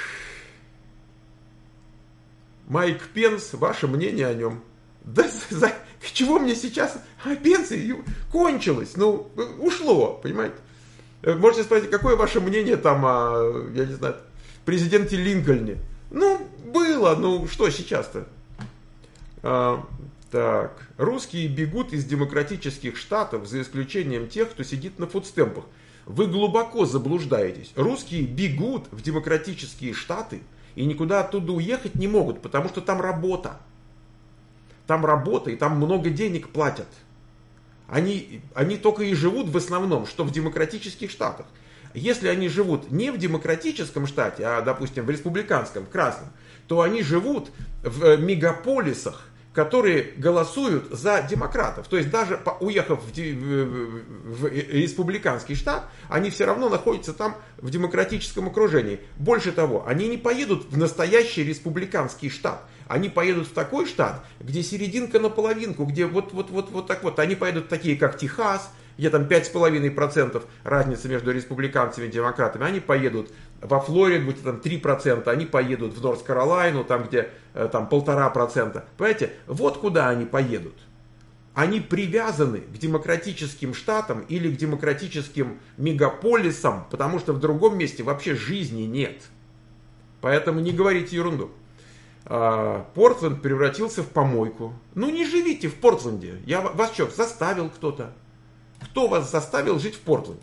Майк Пенс, ваше мнение о нем? Да за, к чего мне сейчас а, пенсия кончилась? Ну, ушло, понимаете? Можете спросить, какое ваше мнение там о, я не знаю, президенте Линкольне? Ну, было, ну что сейчас-то? А, так. Русские бегут из демократических штатов, за исключением тех, кто сидит на фудстемпах. Вы глубоко заблуждаетесь. Русские бегут в демократические штаты и никуда оттуда уехать не могут, потому что там работа. Там работа и там много денег платят. Они, они только и живут в основном, что в демократических штатах. Если они живут не в демократическом штате, а, допустим, в республиканском, в красном, то они живут в мегаполисах, которые голосуют за демократов. То есть даже уехав в, в, в республиканский штат, они все равно находятся там в демократическом окружении. Больше того, они не поедут в настоящий республиканский штат. Они поедут в такой штат, где серединка на половинку, где вот, вот, вот, вот так вот. Они поедут в такие, как Техас, где там пять с половиной процентов разница между республиканцами и демократами. Они поедут во Флориду, где там три процента, они поедут в Норт-Каролайну, там где там полтора процента. Понимаете, вот куда они поедут. Они привязаны к демократическим штатам или к демократическим мегаполисам, потому что в другом месте вообще жизни нет. Поэтому не говорите ерунду. Портленд превратился в помойку. Ну не живите в Портленде. Я вас что, заставил кто-то? Кто вас заставил жить в Портленде?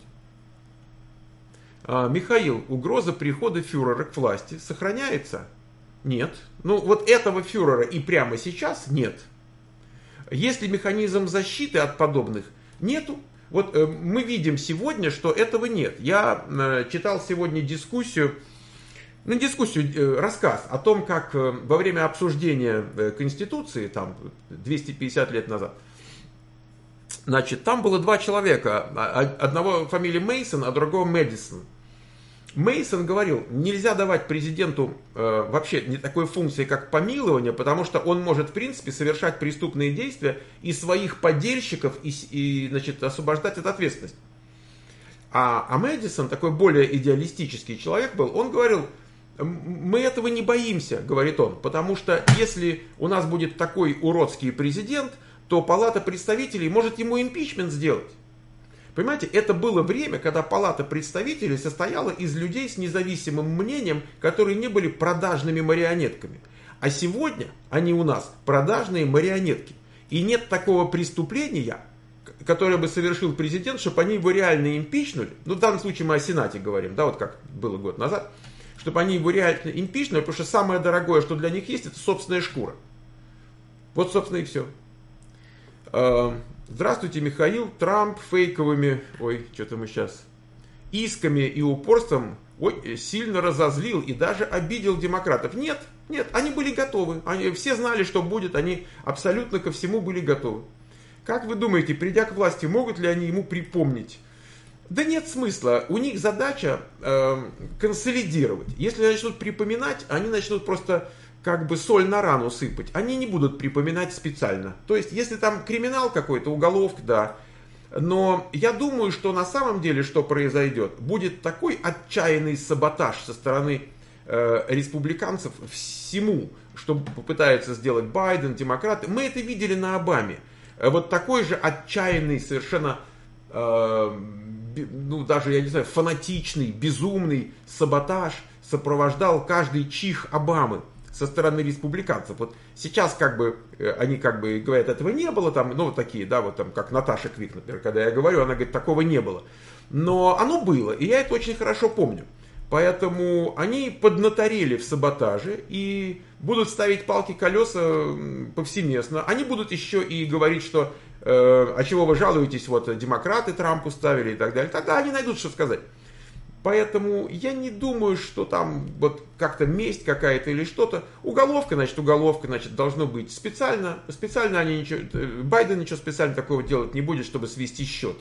Михаил, угроза прихода фюрера к власти сохраняется? Нет. Ну вот этого фюрера и прямо сейчас нет. Есть ли механизм защиты от подобных? Нету. Вот э, мы видим сегодня, что этого нет. Я э, читал сегодня дискуссию, ну дискуссию, э, рассказ о том, как э, во время обсуждения э, Конституции, там двести пятьдесят лет назад, значит, там было два человека, одного фамилия Мейсон, а другого Мэдисон. Мейсон говорил, нельзя давать президенту э, вообще не такой функции, как помилование, потому что он может, в принципе, совершать преступные действия и своих подельщиков и, и значит, освобождать от ответственности. А, а Мэдисон, такой более идеалистический человек был, он говорил, мы этого не боимся, говорит он, потому что если у нас будет такой уродский президент, то Палата представителей может ему импичмент сделать. Понимаете, это было время, когда Палата представителей состояла из людей с независимым мнением, которые не были продажными марионетками. А сегодня они у нас продажные марионетки. И нет такого преступления, которое бы совершил президент, чтобы они его реально импичнули. Ну, в данном случае мы о Сенате говорим, да, вот как было год назад. Чтобы они его реально импичнули, потому что самое дорогое, что для них есть, это собственная шкура. Вот, собственно, и все. Здравствуйте, Михаил. Трамп фейковыми, ой, что-то мы сейчас, исками и упорством ой, сильно разозлил и даже обидел демократов. Нет, нет, они были готовы. Они все знали, что будет, они абсолютно ко всему были готовы. Как вы думаете, придя к власти, могут ли они ему припомнить? Да нет смысла. У них задача э, консолидировать. Если начнут припоминать, они начнут просто как бы соль на рану сыпать. Они не будут припоминать специально. То есть, если там криминал какой-то, уголовка, да. Но я думаю, что на самом деле, что произойдет, будет такой отчаянный саботаж со стороны э, республиканцев всему, что попытаются сделать Байден, демократы. Мы это видели на Обаме. Вот такой же отчаянный, совершенно, э, ну даже, я не знаю, фанатичный, безумный саботаж сопровождал каждый чих Обамы со стороны республиканцев. Вот сейчас как бы они как бы говорят, этого не было, там, ну вот такие, да, вот там, как Наташа Квик, например, когда я говорю, она говорит, такого не было. Но оно было, и я это очень хорошо помню. Поэтому они поднаторели в саботаже и будут ставить палки-колеса повсеместно. Они будут еще и говорить, что э, а чего вы жалуетесь, вот демократы Трампу ставили и так далее. Тогда они найдут, что сказать. Поэтому я не думаю, что там вот как-то месть какая-то или что-то. Уголовка, значит, уголовка, значит, должно быть специально. Специально они ничего, Байден ничего специально такого делать не будет, чтобы свести счеты.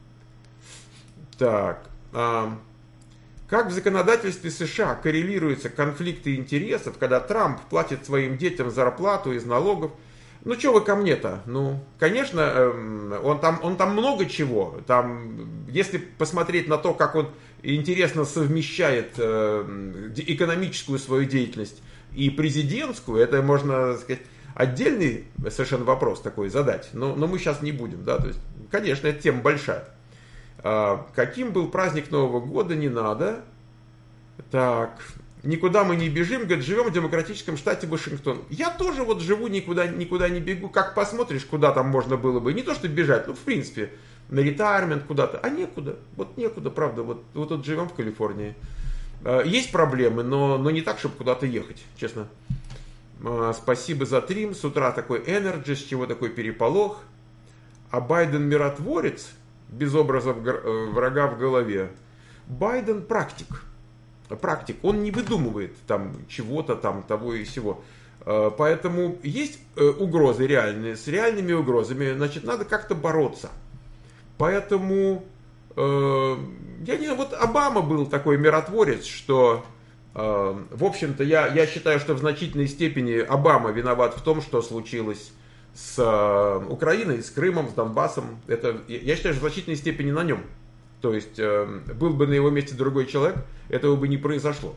Так. А, как в законодательстве США коррелируются конфликты интересов, когда Трамп платит своим детям зарплату из налогов? Ну, что вы ко мне-то? Ну, конечно, он там, он там много чего. Там, если посмотреть на то, как он интересно совмещает э, экономическую свою деятельность и президентскую, это можно, так сказать, отдельный совершенно вопрос такой задать. Но, но мы сейчас не будем, да, то есть, конечно, эта тема большая. А, каким был праздник Нового года, не надо. Так, никуда мы не бежим, говорит, живем в демократическом штате Вашингтон. Я тоже вот живу, никуда, никуда не бегу. Как посмотришь, куда там можно было бы, не то что бежать, ну в принципе, на ретайрмент куда-то, а некуда. Вот некуда, правда, вот, вот тут живем в Калифорнии. Есть проблемы, но, но не так, чтобы куда-то ехать, честно. Спасибо за трим, с утра такой энерджи, с чего такой переполох. А Байден миротворец, без образа врага в голове. Байден практик. Практик, он не выдумывает там чего-то там, того и сего. Поэтому есть угрозы реальные, с реальными угрозами, значит, надо как-то бороться. Поэтому, я не знаю, вот Обама был такой миротворец, что, в общем-то, я, я считаю, что в значительной степени Обама виноват в том, что случилось с Украиной, с Крымом, с Донбассом. Это, я считаю, что в значительной степени на нем. То есть, был бы на его месте другой человек, этого бы не произошло.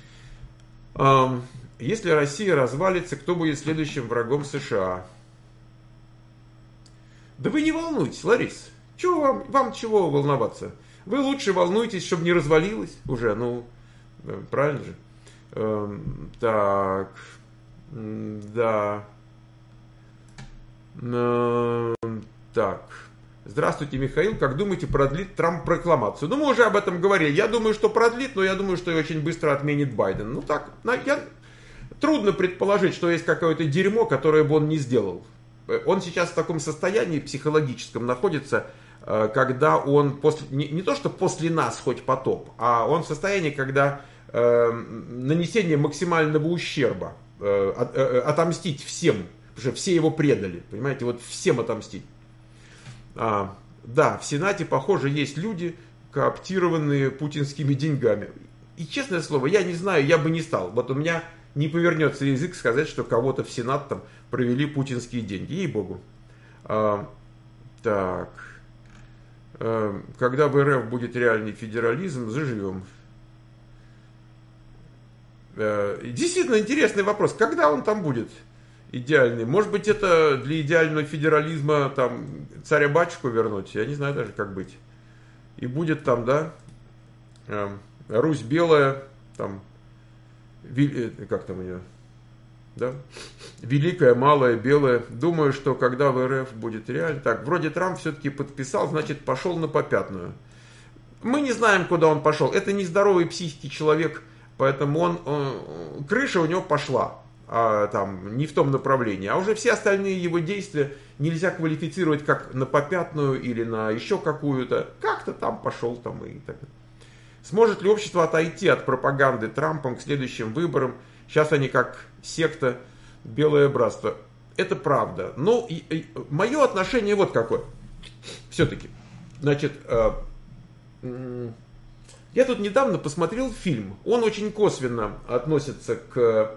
Если Россия развалится, кто будет следующим врагом США? Да вы не волнуйтесь, Ларис. Чего вам, вам чего волноваться? Вы лучше волнуйтесь, чтобы не развалилось уже. Ну, правильно же. Так. Да. Так. Здравствуйте, Михаил. Как думаете, продлит Трамп прокламацию? Ну, мы уже об этом говорили. Я думаю, что продлит, но я думаю, что и очень быстро отменит Байден. Ну, так, я... трудно предположить, что есть какое-то дерьмо, которое бы он не сделал. Он сейчас в таком состоянии психологическом находится, когда он, после, не, не то что после нас хоть потоп, а он в состоянии, когда э, нанесение максимального ущерба, э, э, отомстить всем, потому что все его предали, понимаете, вот всем отомстить. А, да, в Сенате, похоже, есть люди, кооптированные путинскими деньгами. И, честное слово, я не знаю, я бы не стал. Вот у меня не повернется язык сказать, что кого-то в Сенат там провели путинские деньги. Ей-богу. А, так. А, когда в РФ будет реальный федерализм, заживем. А, действительно интересный вопрос. Когда он там будет? Идеальный. Может быть, это для идеального федерализма там царя-батюшку вернуть? Я не знаю даже, как быть. И будет там, да, э, Русь белая, там, вели, как там у нее, да, великая, малая, белая. Думаю, что когда в РФ будет реально... Так, вроде Трамп все-таки подписал, значит, пошел на попятную. Мы не знаем, куда он пошел. Это нездоровый психики человек, поэтому он, он крыша у него пошла. А, там, не в том направлении, а уже все остальные его действия нельзя квалифицировать как на попятную или на еще какую-то, как-то там пошел там и так далее. Сможет ли общество отойти от пропаганды Трампом к следующим выборам? Сейчас они как секта, белое братство. Это правда. Но и, и, мое отношение вот какое. Все-таки, значит, э, э, я тут недавно посмотрел фильм. Он очень косвенно относится к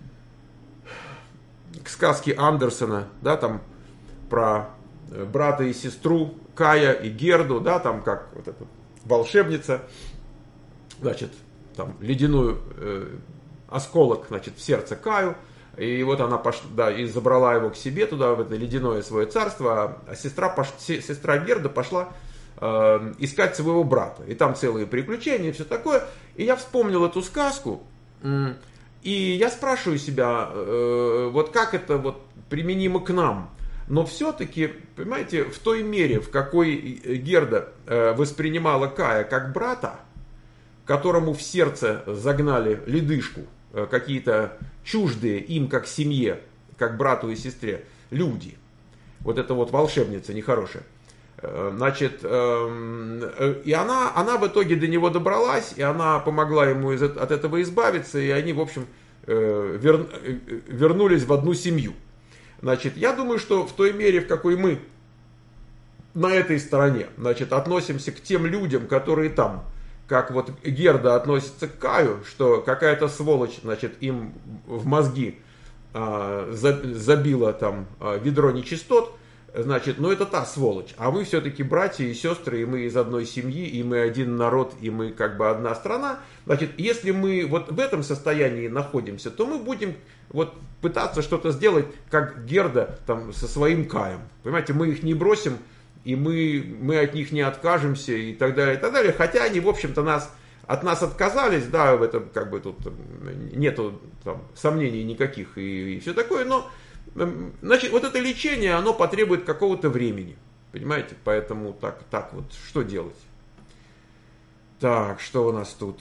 к сказке Андерсона, да, там про брата и сестру Кая и Герду, да, там как вот эта волшебница, значит, там ледяную э, осколок, значит, в сердце Каю, и вот она пошла, да, и забрала его к себе туда, в это ледяное свое царство, а сестра, пош... сестра Герда пошла э, искать своего брата, и там целые приключения, и все такое, и я вспомнил эту сказку. И я спрашиваю себя, э, вот как это вот применимо к нам. Но все-таки, понимаете, в той мере, в какой Герда э, воспринимала Кая как брата, которому в сердце загнали ледышку, э, какие-то чуждые им как семье, как брату и сестре, люди. Вот эта вот волшебница нехорошая. Э, значит, э, и она, она в итоге до него добралась, и она помогла ему из, от этого избавиться, и они, в общем, э, вер, э, вернулись в одну семью. Значит, я думаю, что в той мере, в какой мы на этой стороне, значит, относимся к тем людям, которые там, как вот Герда относится к Каю, что какая-то сволочь, значит, им в мозги а, забила там а, ведро нечистот, значит, ну это та сволочь. А мы все-таки братья и сестры, и мы из одной семьи, и мы один народ, и мы как бы одна страна. Значит, если мы вот в этом состоянии находимся, то мы будем вот пытаться что-то сделать, как Герда там со своим Каем. Понимаете, мы их не бросим, и мы, мы от них не откажемся, и так далее, и так далее. Хотя они, в общем-то, нас от нас отказались, да, в этом как бы тут нету там, сомнений никаких и, и все такое, но значит, вот это лечение, оно потребует какого-то времени, понимаете, поэтому так, так вот, что делать? Так, что у нас тут?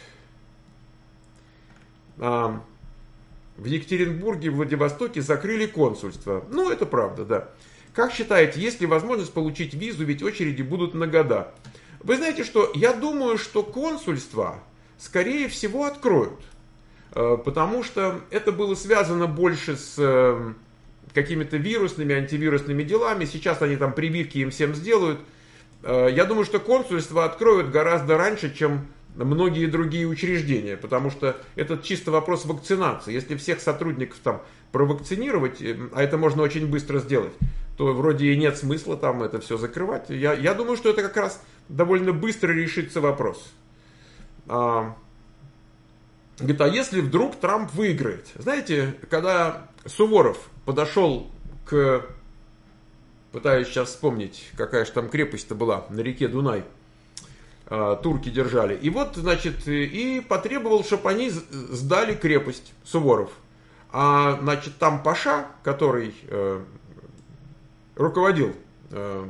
А, в Екатеринбурге, в Владивостоке закрыли консульство. Ну, это правда, да. Как считаете, есть ли возможность получить визу, ведь очереди будут на года? Вы знаете что, я думаю, что консульства, скорее всего, откроют. Потому что это было связано больше с какими-то вирусными, антивирусными делами. Сейчас они там прививки им всем сделают. Я думаю, что консульства откроют гораздо раньше, чем многие другие учреждения, потому что это чисто вопрос вакцинации. Если всех сотрудников там провакцинировать, а это можно очень быстро сделать, то вроде и нет смысла там это все закрывать. Я, я думаю, что это как раз довольно быстро решится вопрос. А, говорит, а если вдруг Трамп выиграет? Знаете, когда Суворов подошел к... Пытаюсь сейчас вспомнить, какая же там крепость-то была на реке Дунай. Турки держали. И вот, значит, и потребовал, чтобы они сдали крепость, Суворов. А, значит, там Паша, который э, руководил э,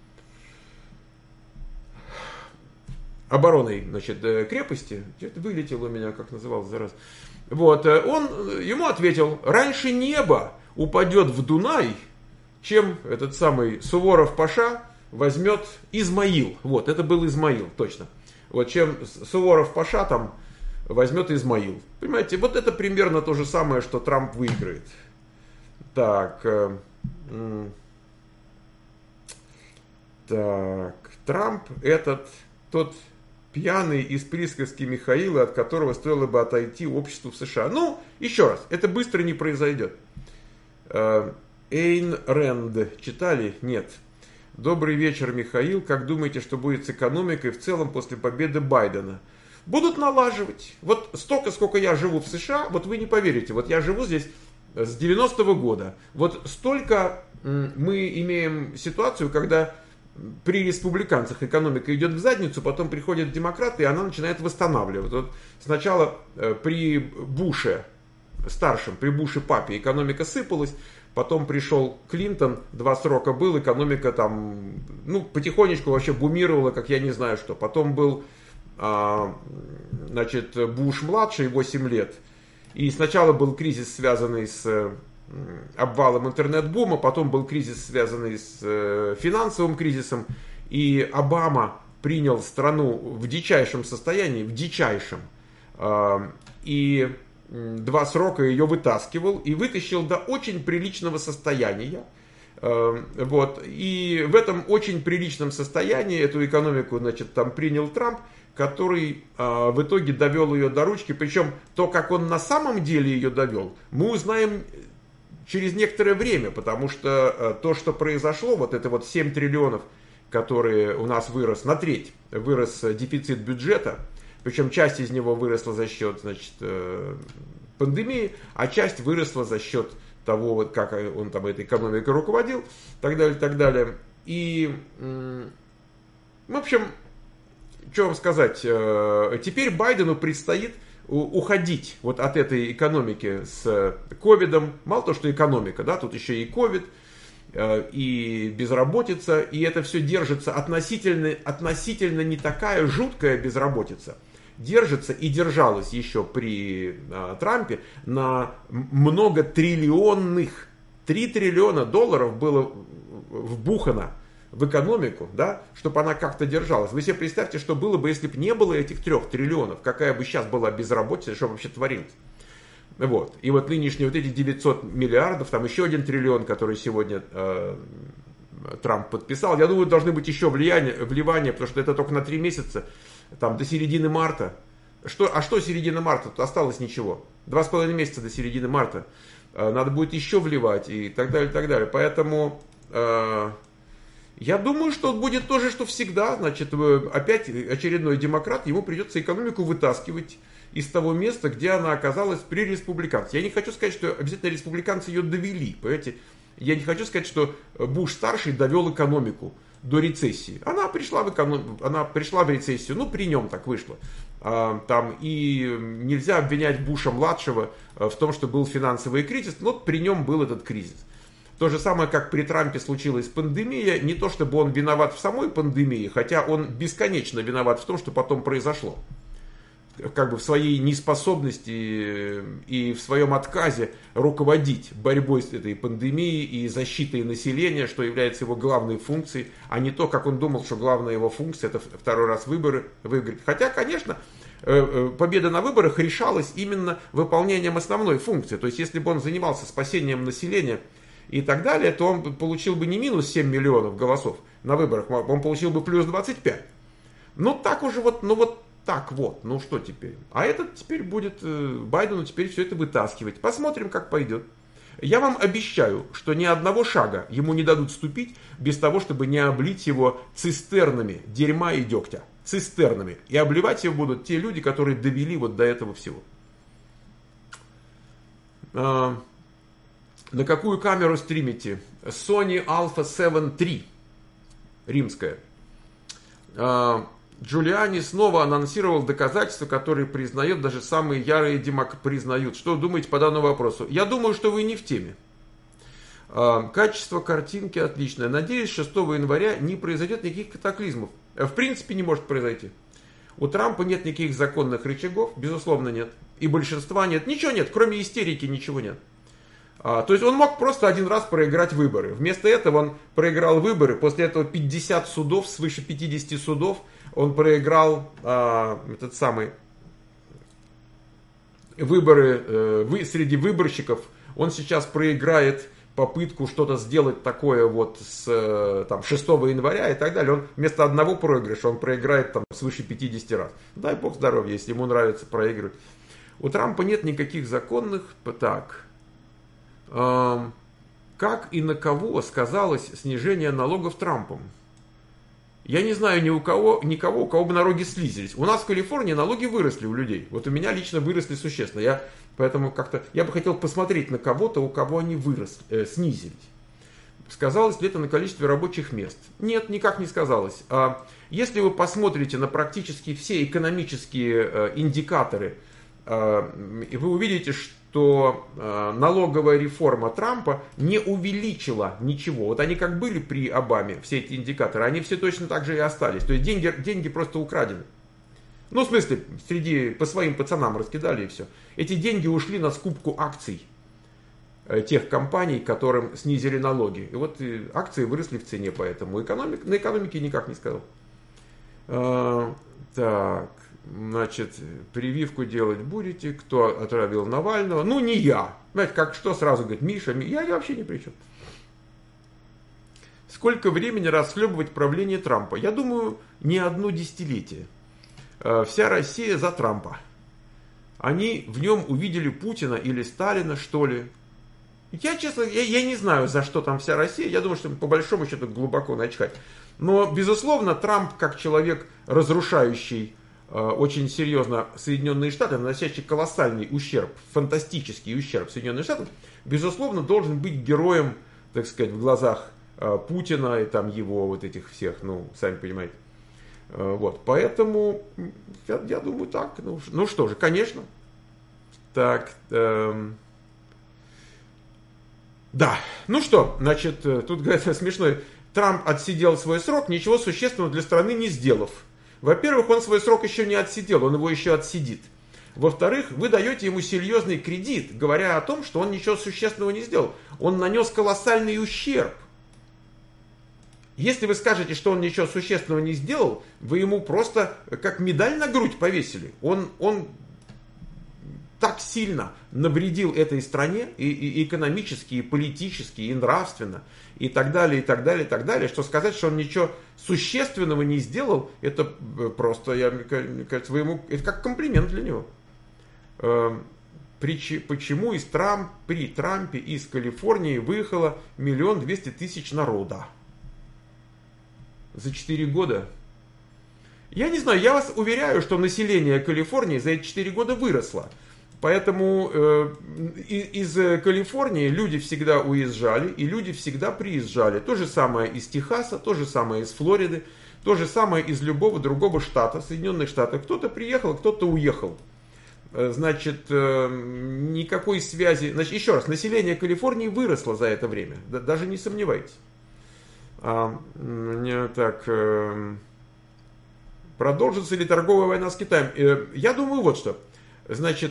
обороной, значит, крепости, что-то вылетело у меня, как называлось, зараз. Вот, он ему ответил, раньше небо упадет в Дунай, чем этот самый Суворов Паша возьмет Измаил. Вот, это был Измаил, точно. Вот, чем Суворов Паша там возьмет Измаил. Понимаете, вот это примерно то же самое, что Трамп выиграет. Так. Э, э, так. Трамп этот, тот пьяный из присказки Михаила, от которого стоило бы отойти обществу в США. Ну, еще раз, это быстро не произойдет. Э, Эйн Рэнд читали? Нет. Добрый вечер, Михаил. Как думаете, что будет с экономикой в целом после победы Байдена? Будут налаживать. Вот столько, сколько я живу в США, вот вы не поверите, вот я живу здесь с девяностого года. Вот столько мы имеем ситуацию, когда при республиканцах экономика идет в задницу, потом приходят демократы, и она начинает восстанавливать. Вот сначала при Буше старшем, при Буше папе экономика сыпалась, потом пришел Клинтон, два срока был, экономика там, ну, потихонечку вообще бумировала, как я не знаю что. Потом был, а, значит, Буш-младший, восемь лет. И сначала был кризис, связанный с обвалом интернет-бума, потом был кризис, связанный с финансовым кризисом. И Обама принял страну в дичайшем состоянии, в дичайшем. А, и... два срока ее вытаскивал и вытащил до очень приличного состояния. Вот. И в этом очень приличном состоянии эту экономику, значит, там принял Трамп, который в итоге довел ее до ручки. Причем то, как он на самом деле ее довел, мы узнаем через некоторое время, потому что то, что произошло, вот это вот семь триллионов, которые у нас вырос на треть, вырос дефицит бюджета. Причем часть из него выросла за счет, значит, пандемии, а часть выросла за счет того, вот как он там этой экономикой руководил, так далее, так далее. И, в общем, что вам сказать, теперь Байдену предстоит уходить вот от этой экономики с ковидом. Мало того, что экономика, да, тут еще и ковид, и безработица, и это все держится относительно, относительно не такая жуткая безработица. Держится и держалась еще при а, Трампе на многотриллионных, три триллиона долларов было вбухано в экономику, да, чтобы она как-то держалась. Вы себе представьте, что было бы, если бы не было этих трех триллионов, какая бы сейчас была безработица, что вообще творилось. Вот. И вот нынешние вот эти девятьсот миллиардов, там еще один триллион, который сегодня э, Трамп подписал, я думаю, должны быть еще влияния, вливания, потому что это только на три месяца, там до середины марта. Что, а что середина марта? Тут осталось ничего. Два с половиной месяца до середины марта. Э, надо будет еще вливать и так далее, и так далее. Поэтому э, я думаю, что будет то же, что всегда. Значит, опять очередной демократ, ему придется экономику вытаскивать из того места, где она оказалась при республиканцах. Я не хочу сказать, что обязательно республиканцы ее довели. Понимаете? Я не хочу сказать, что Буш-старший довел экономику до рецессии. Она пришла в, эконом... она пришла в рецессию, ну при нем так вышло. Там, и нельзя обвинять Буша-младшего в том, что был финансовый кризис, но при нем был этот кризис. То же самое, как при Трампе случилась пандемия, не то чтобы он виноват в самой пандемии, хотя он бесконечно виноват в том, что потом произошло. Как бы в своей неспособности и в своем отказе руководить борьбой с этой пандемией и защитой населения, что является его главной функцией, а не то, как он думал, что главная его функция — это второй раз выборы выиграть. Хотя, конечно, победа на выборах решалась именно выполнением основной функции. То есть, если бы он занимался спасением населения и так далее, то он получил бы не минус семь миллионов голосов на выборах, он получил бы плюс двадцать пять. Ну, так уже вот, ну вот, так вот, ну что теперь? А этот теперь будет, Байдену теперь все это вытаскивать. Посмотрим, как пойдет. Я вам обещаю, что ни одного шага ему не дадут ступить без того, чтобы не облить его цистернами дерьма и дегтя. Цистернами. И обливать его будут те люди, которые довели вот до этого всего. А, на какую камеру стримите? Sony Alpha семь три. Римская. А, Джулиани снова анонсировал доказательства, которые признает даже самые ярые демократы. Признают. Что думаете по данному вопросу? Я думаю, что вы не в теме. Качество картинки отличное. Надеюсь, шестого января не произойдет никаких катаклизмов. В принципе, не может произойти. У Трампа нет никаких законных рычагов, безусловно нет. И большинства нет. Ничего нет, кроме истерики ничего нет. То есть он мог просто один раз проиграть выборы. Вместо этого он проиграл выборы. После этого пятьдесят судов, свыше пятидесяти судов. Он проиграл а, этот самый выборы э, вы, среди выборщиков. Он сейчас проиграет попытку что-то сделать такое вот с там, шестого января и так далее. Он вместо одного проигрыша он проиграет там, свыше пятидесяти раз. Дай бог здоровья, если ему нравится проигрывать. У Трампа нет никаких законных. Так. Э, как и на кого сказалось снижение налогов Трампом? Я не знаю ни у кого, никого, у кого бы налоги снизились. У нас в Калифорнии налоги выросли у людей. Вот у меня лично выросли существенно. Я, поэтому как-то, я бы хотел посмотреть на кого-то, у кого они выросли, э, снизились. Сказалось ли это на количестве рабочих мест? Нет, никак не сказалось. А если вы посмотрите на практически все экономические э, индикаторы, э, и вы увидите, что что э, налоговая реформа Трампа не увеличила ничего. Вот они как были при Обаме, все эти индикаторы, они все точно так же и остались. То есть деньги, деньги просто украдены. Ну, в смысле, среди, по своим пацанам раскидали и все. Эти деньги ушли на скупку акций э, тех компаний, которым снизили налоги. И вот э, акции выросли в цене, поэтому экономик, на экономике никак не сказал. Э, так... Значит, прививку делать будете? Кто отравил Навального? Ну, не я. Знаете, как что сразу говорит, Миша, я, я вообще ни при чем. Сколько времени расхлебывать правление Трампа? Я думаю, не одно десятилетие. Вся Россия за Трампа. Они в нем увидели Путина или Сталина, что ли. Я, честно, я, я не знаю, за что там вся Россия. Я думаю, что по большому счету глубоко начхать. Но, безусловно, Трамп, как человек, разрушающий очень серьезно Соединенные Штаты, наносящий колоссальный ущерб, фантастический ущерб Соединенным Штатам, безусловно, должен быть героем, так сказать, в глазах Путина и там его вот этих всех, ну, сами понимаете. Вот, поэтому, я, я думаю, так. Ну, ну что же, конечно. Так, эм... да, ну что, значит, тут, говорят, смешно. Трамп отсидел свой срок, ничего существенного для страны не сделав. Во-первых, он свой срок еще не отсидел, он его еще отсидит. Во-вторых, вы даете ему серьезный кредит, говоря о том, что он ничего существенного не сделал. Он нанес колоссальный ущерб. Если вы скажете, что он ничего существенного не сделал, вы ему просто как медаль на грудь повесили. Он, он так сильно навредил этой стране и, и экономически, и политически, и нравственно, и так далее, и так далее, и так далее, что сказать, что он ничего существенного не сделал, это просто, я, мне кажется, вы ему, это как комплимент для него. Почему из Трамп, при Трампе из Калифорнии выехало миллион двести тысяч народа? За четыре года. Я не знаю, я вас уверяю, что население Калифорнии за эти четыре года выросло. Поэтому э, из Калифорнии люди всегда уезжали, и люди всегда приезжали. То же самое из Техаса, то же самое из Флориды, то же самое из любого другого штата, Соединенных Штатов. Кто-то приехал, кто-то уехал. Значит, э, никакой связи. Значит, еще раз, население Калифорнии выросло за это время, даже не сомневайтесь. А, так, э, продолжится ли торговая война с Китаем? Э, я думаю, вот что. Значит,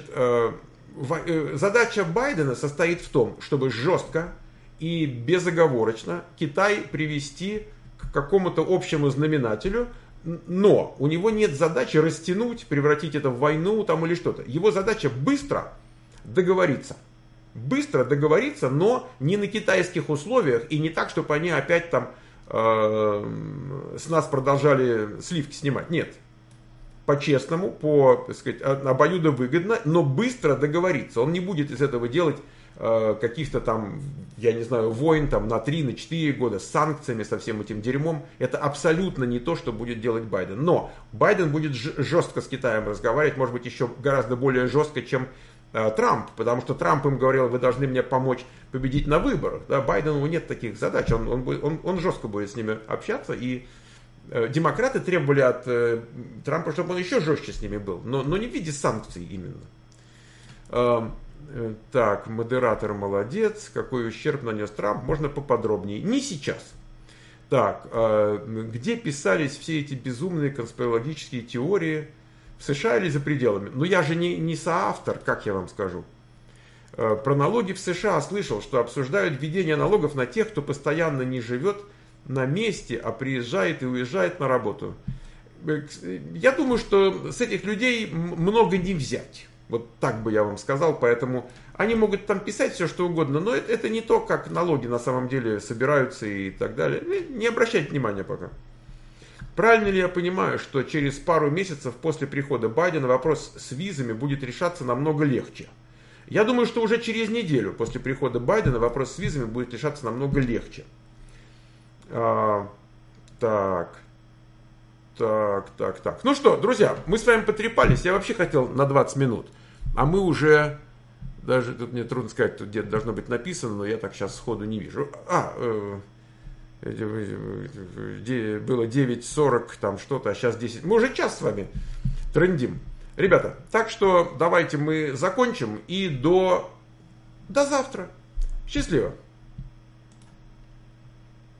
задача Байдена состоит в том, чтобы жестко и безоговорочно Китай привести к какому-то общему знаменателю, но у него нет задачи растянуть, превратить это в войну там или что-то. Его задача быстро договориться. Быстро договориться, но не на китайских условиях и не так, чтобы они опять там э, с нас продолжали сливки снимать. Нет. По-честному, по, так сказать, обоюдовыгодно, но быстро договориться. Он не будет из этого делать э, каких-то там, я не знаю, войн там, на три, на четыре года с санкциями, со всем этим дерьмом. Это абсолютно не то, что будет делать Байден. Но Байден будет жестко с Китаем разговаривать, может быть, еще гораздо более жестко, чем э, Трамп. Потому что Трамп им говорил, вы должны мне помочь победить на выборах. Да, Байдену нет таких задач. Он, он, он, он жестко будет с ними общаться и... Демократы требовали от э, Трампа, чтобы он еще жестче с ними был, но, но не в виде санкций именно. Э, э, так, модератор молодец, какой ущерб нанес Трамп, можно поподробнее. Не сейчас. Так, э, где писались все эти безумные конспирологические теории, в США или за пределами? Ну я же не, не соавтор, как я вам скажу. Э, про налоги в США слышал, что обсуждают введение налогов на тех, кто постоянно не живет на месте, а приезжает и уезжает на работу. Я думаю, что с этих людей много не взять. Вот так бы я вам сказал. Поэтому они могут там писать все, что угодно, но это, это не то, как налоги на самом деле собираются и так далее. Не обращайте внимания пока. Правильно ли я понимаю, что через пару месяцев после прихода Байдена вопрос с визами будет решаться намного легче? Я думаю, что уже через неделю после прихода Байдена вопрос с визами будет решаться намного легче. А, так, так, так, так. Ну что, друзья, мы с вами потрепались. Я вообще хотел на двадцать минут. А мы уже, даже тут мне трудно сказать, тут где-то должно быть написано, но я так сейчас сходу не вижу. А, э, было девять сорок, там что-то, а сейчас десять. Мы уже час с вами трендим. Ребята, так что давайте мы закончим и до, до завтра. Счастливо.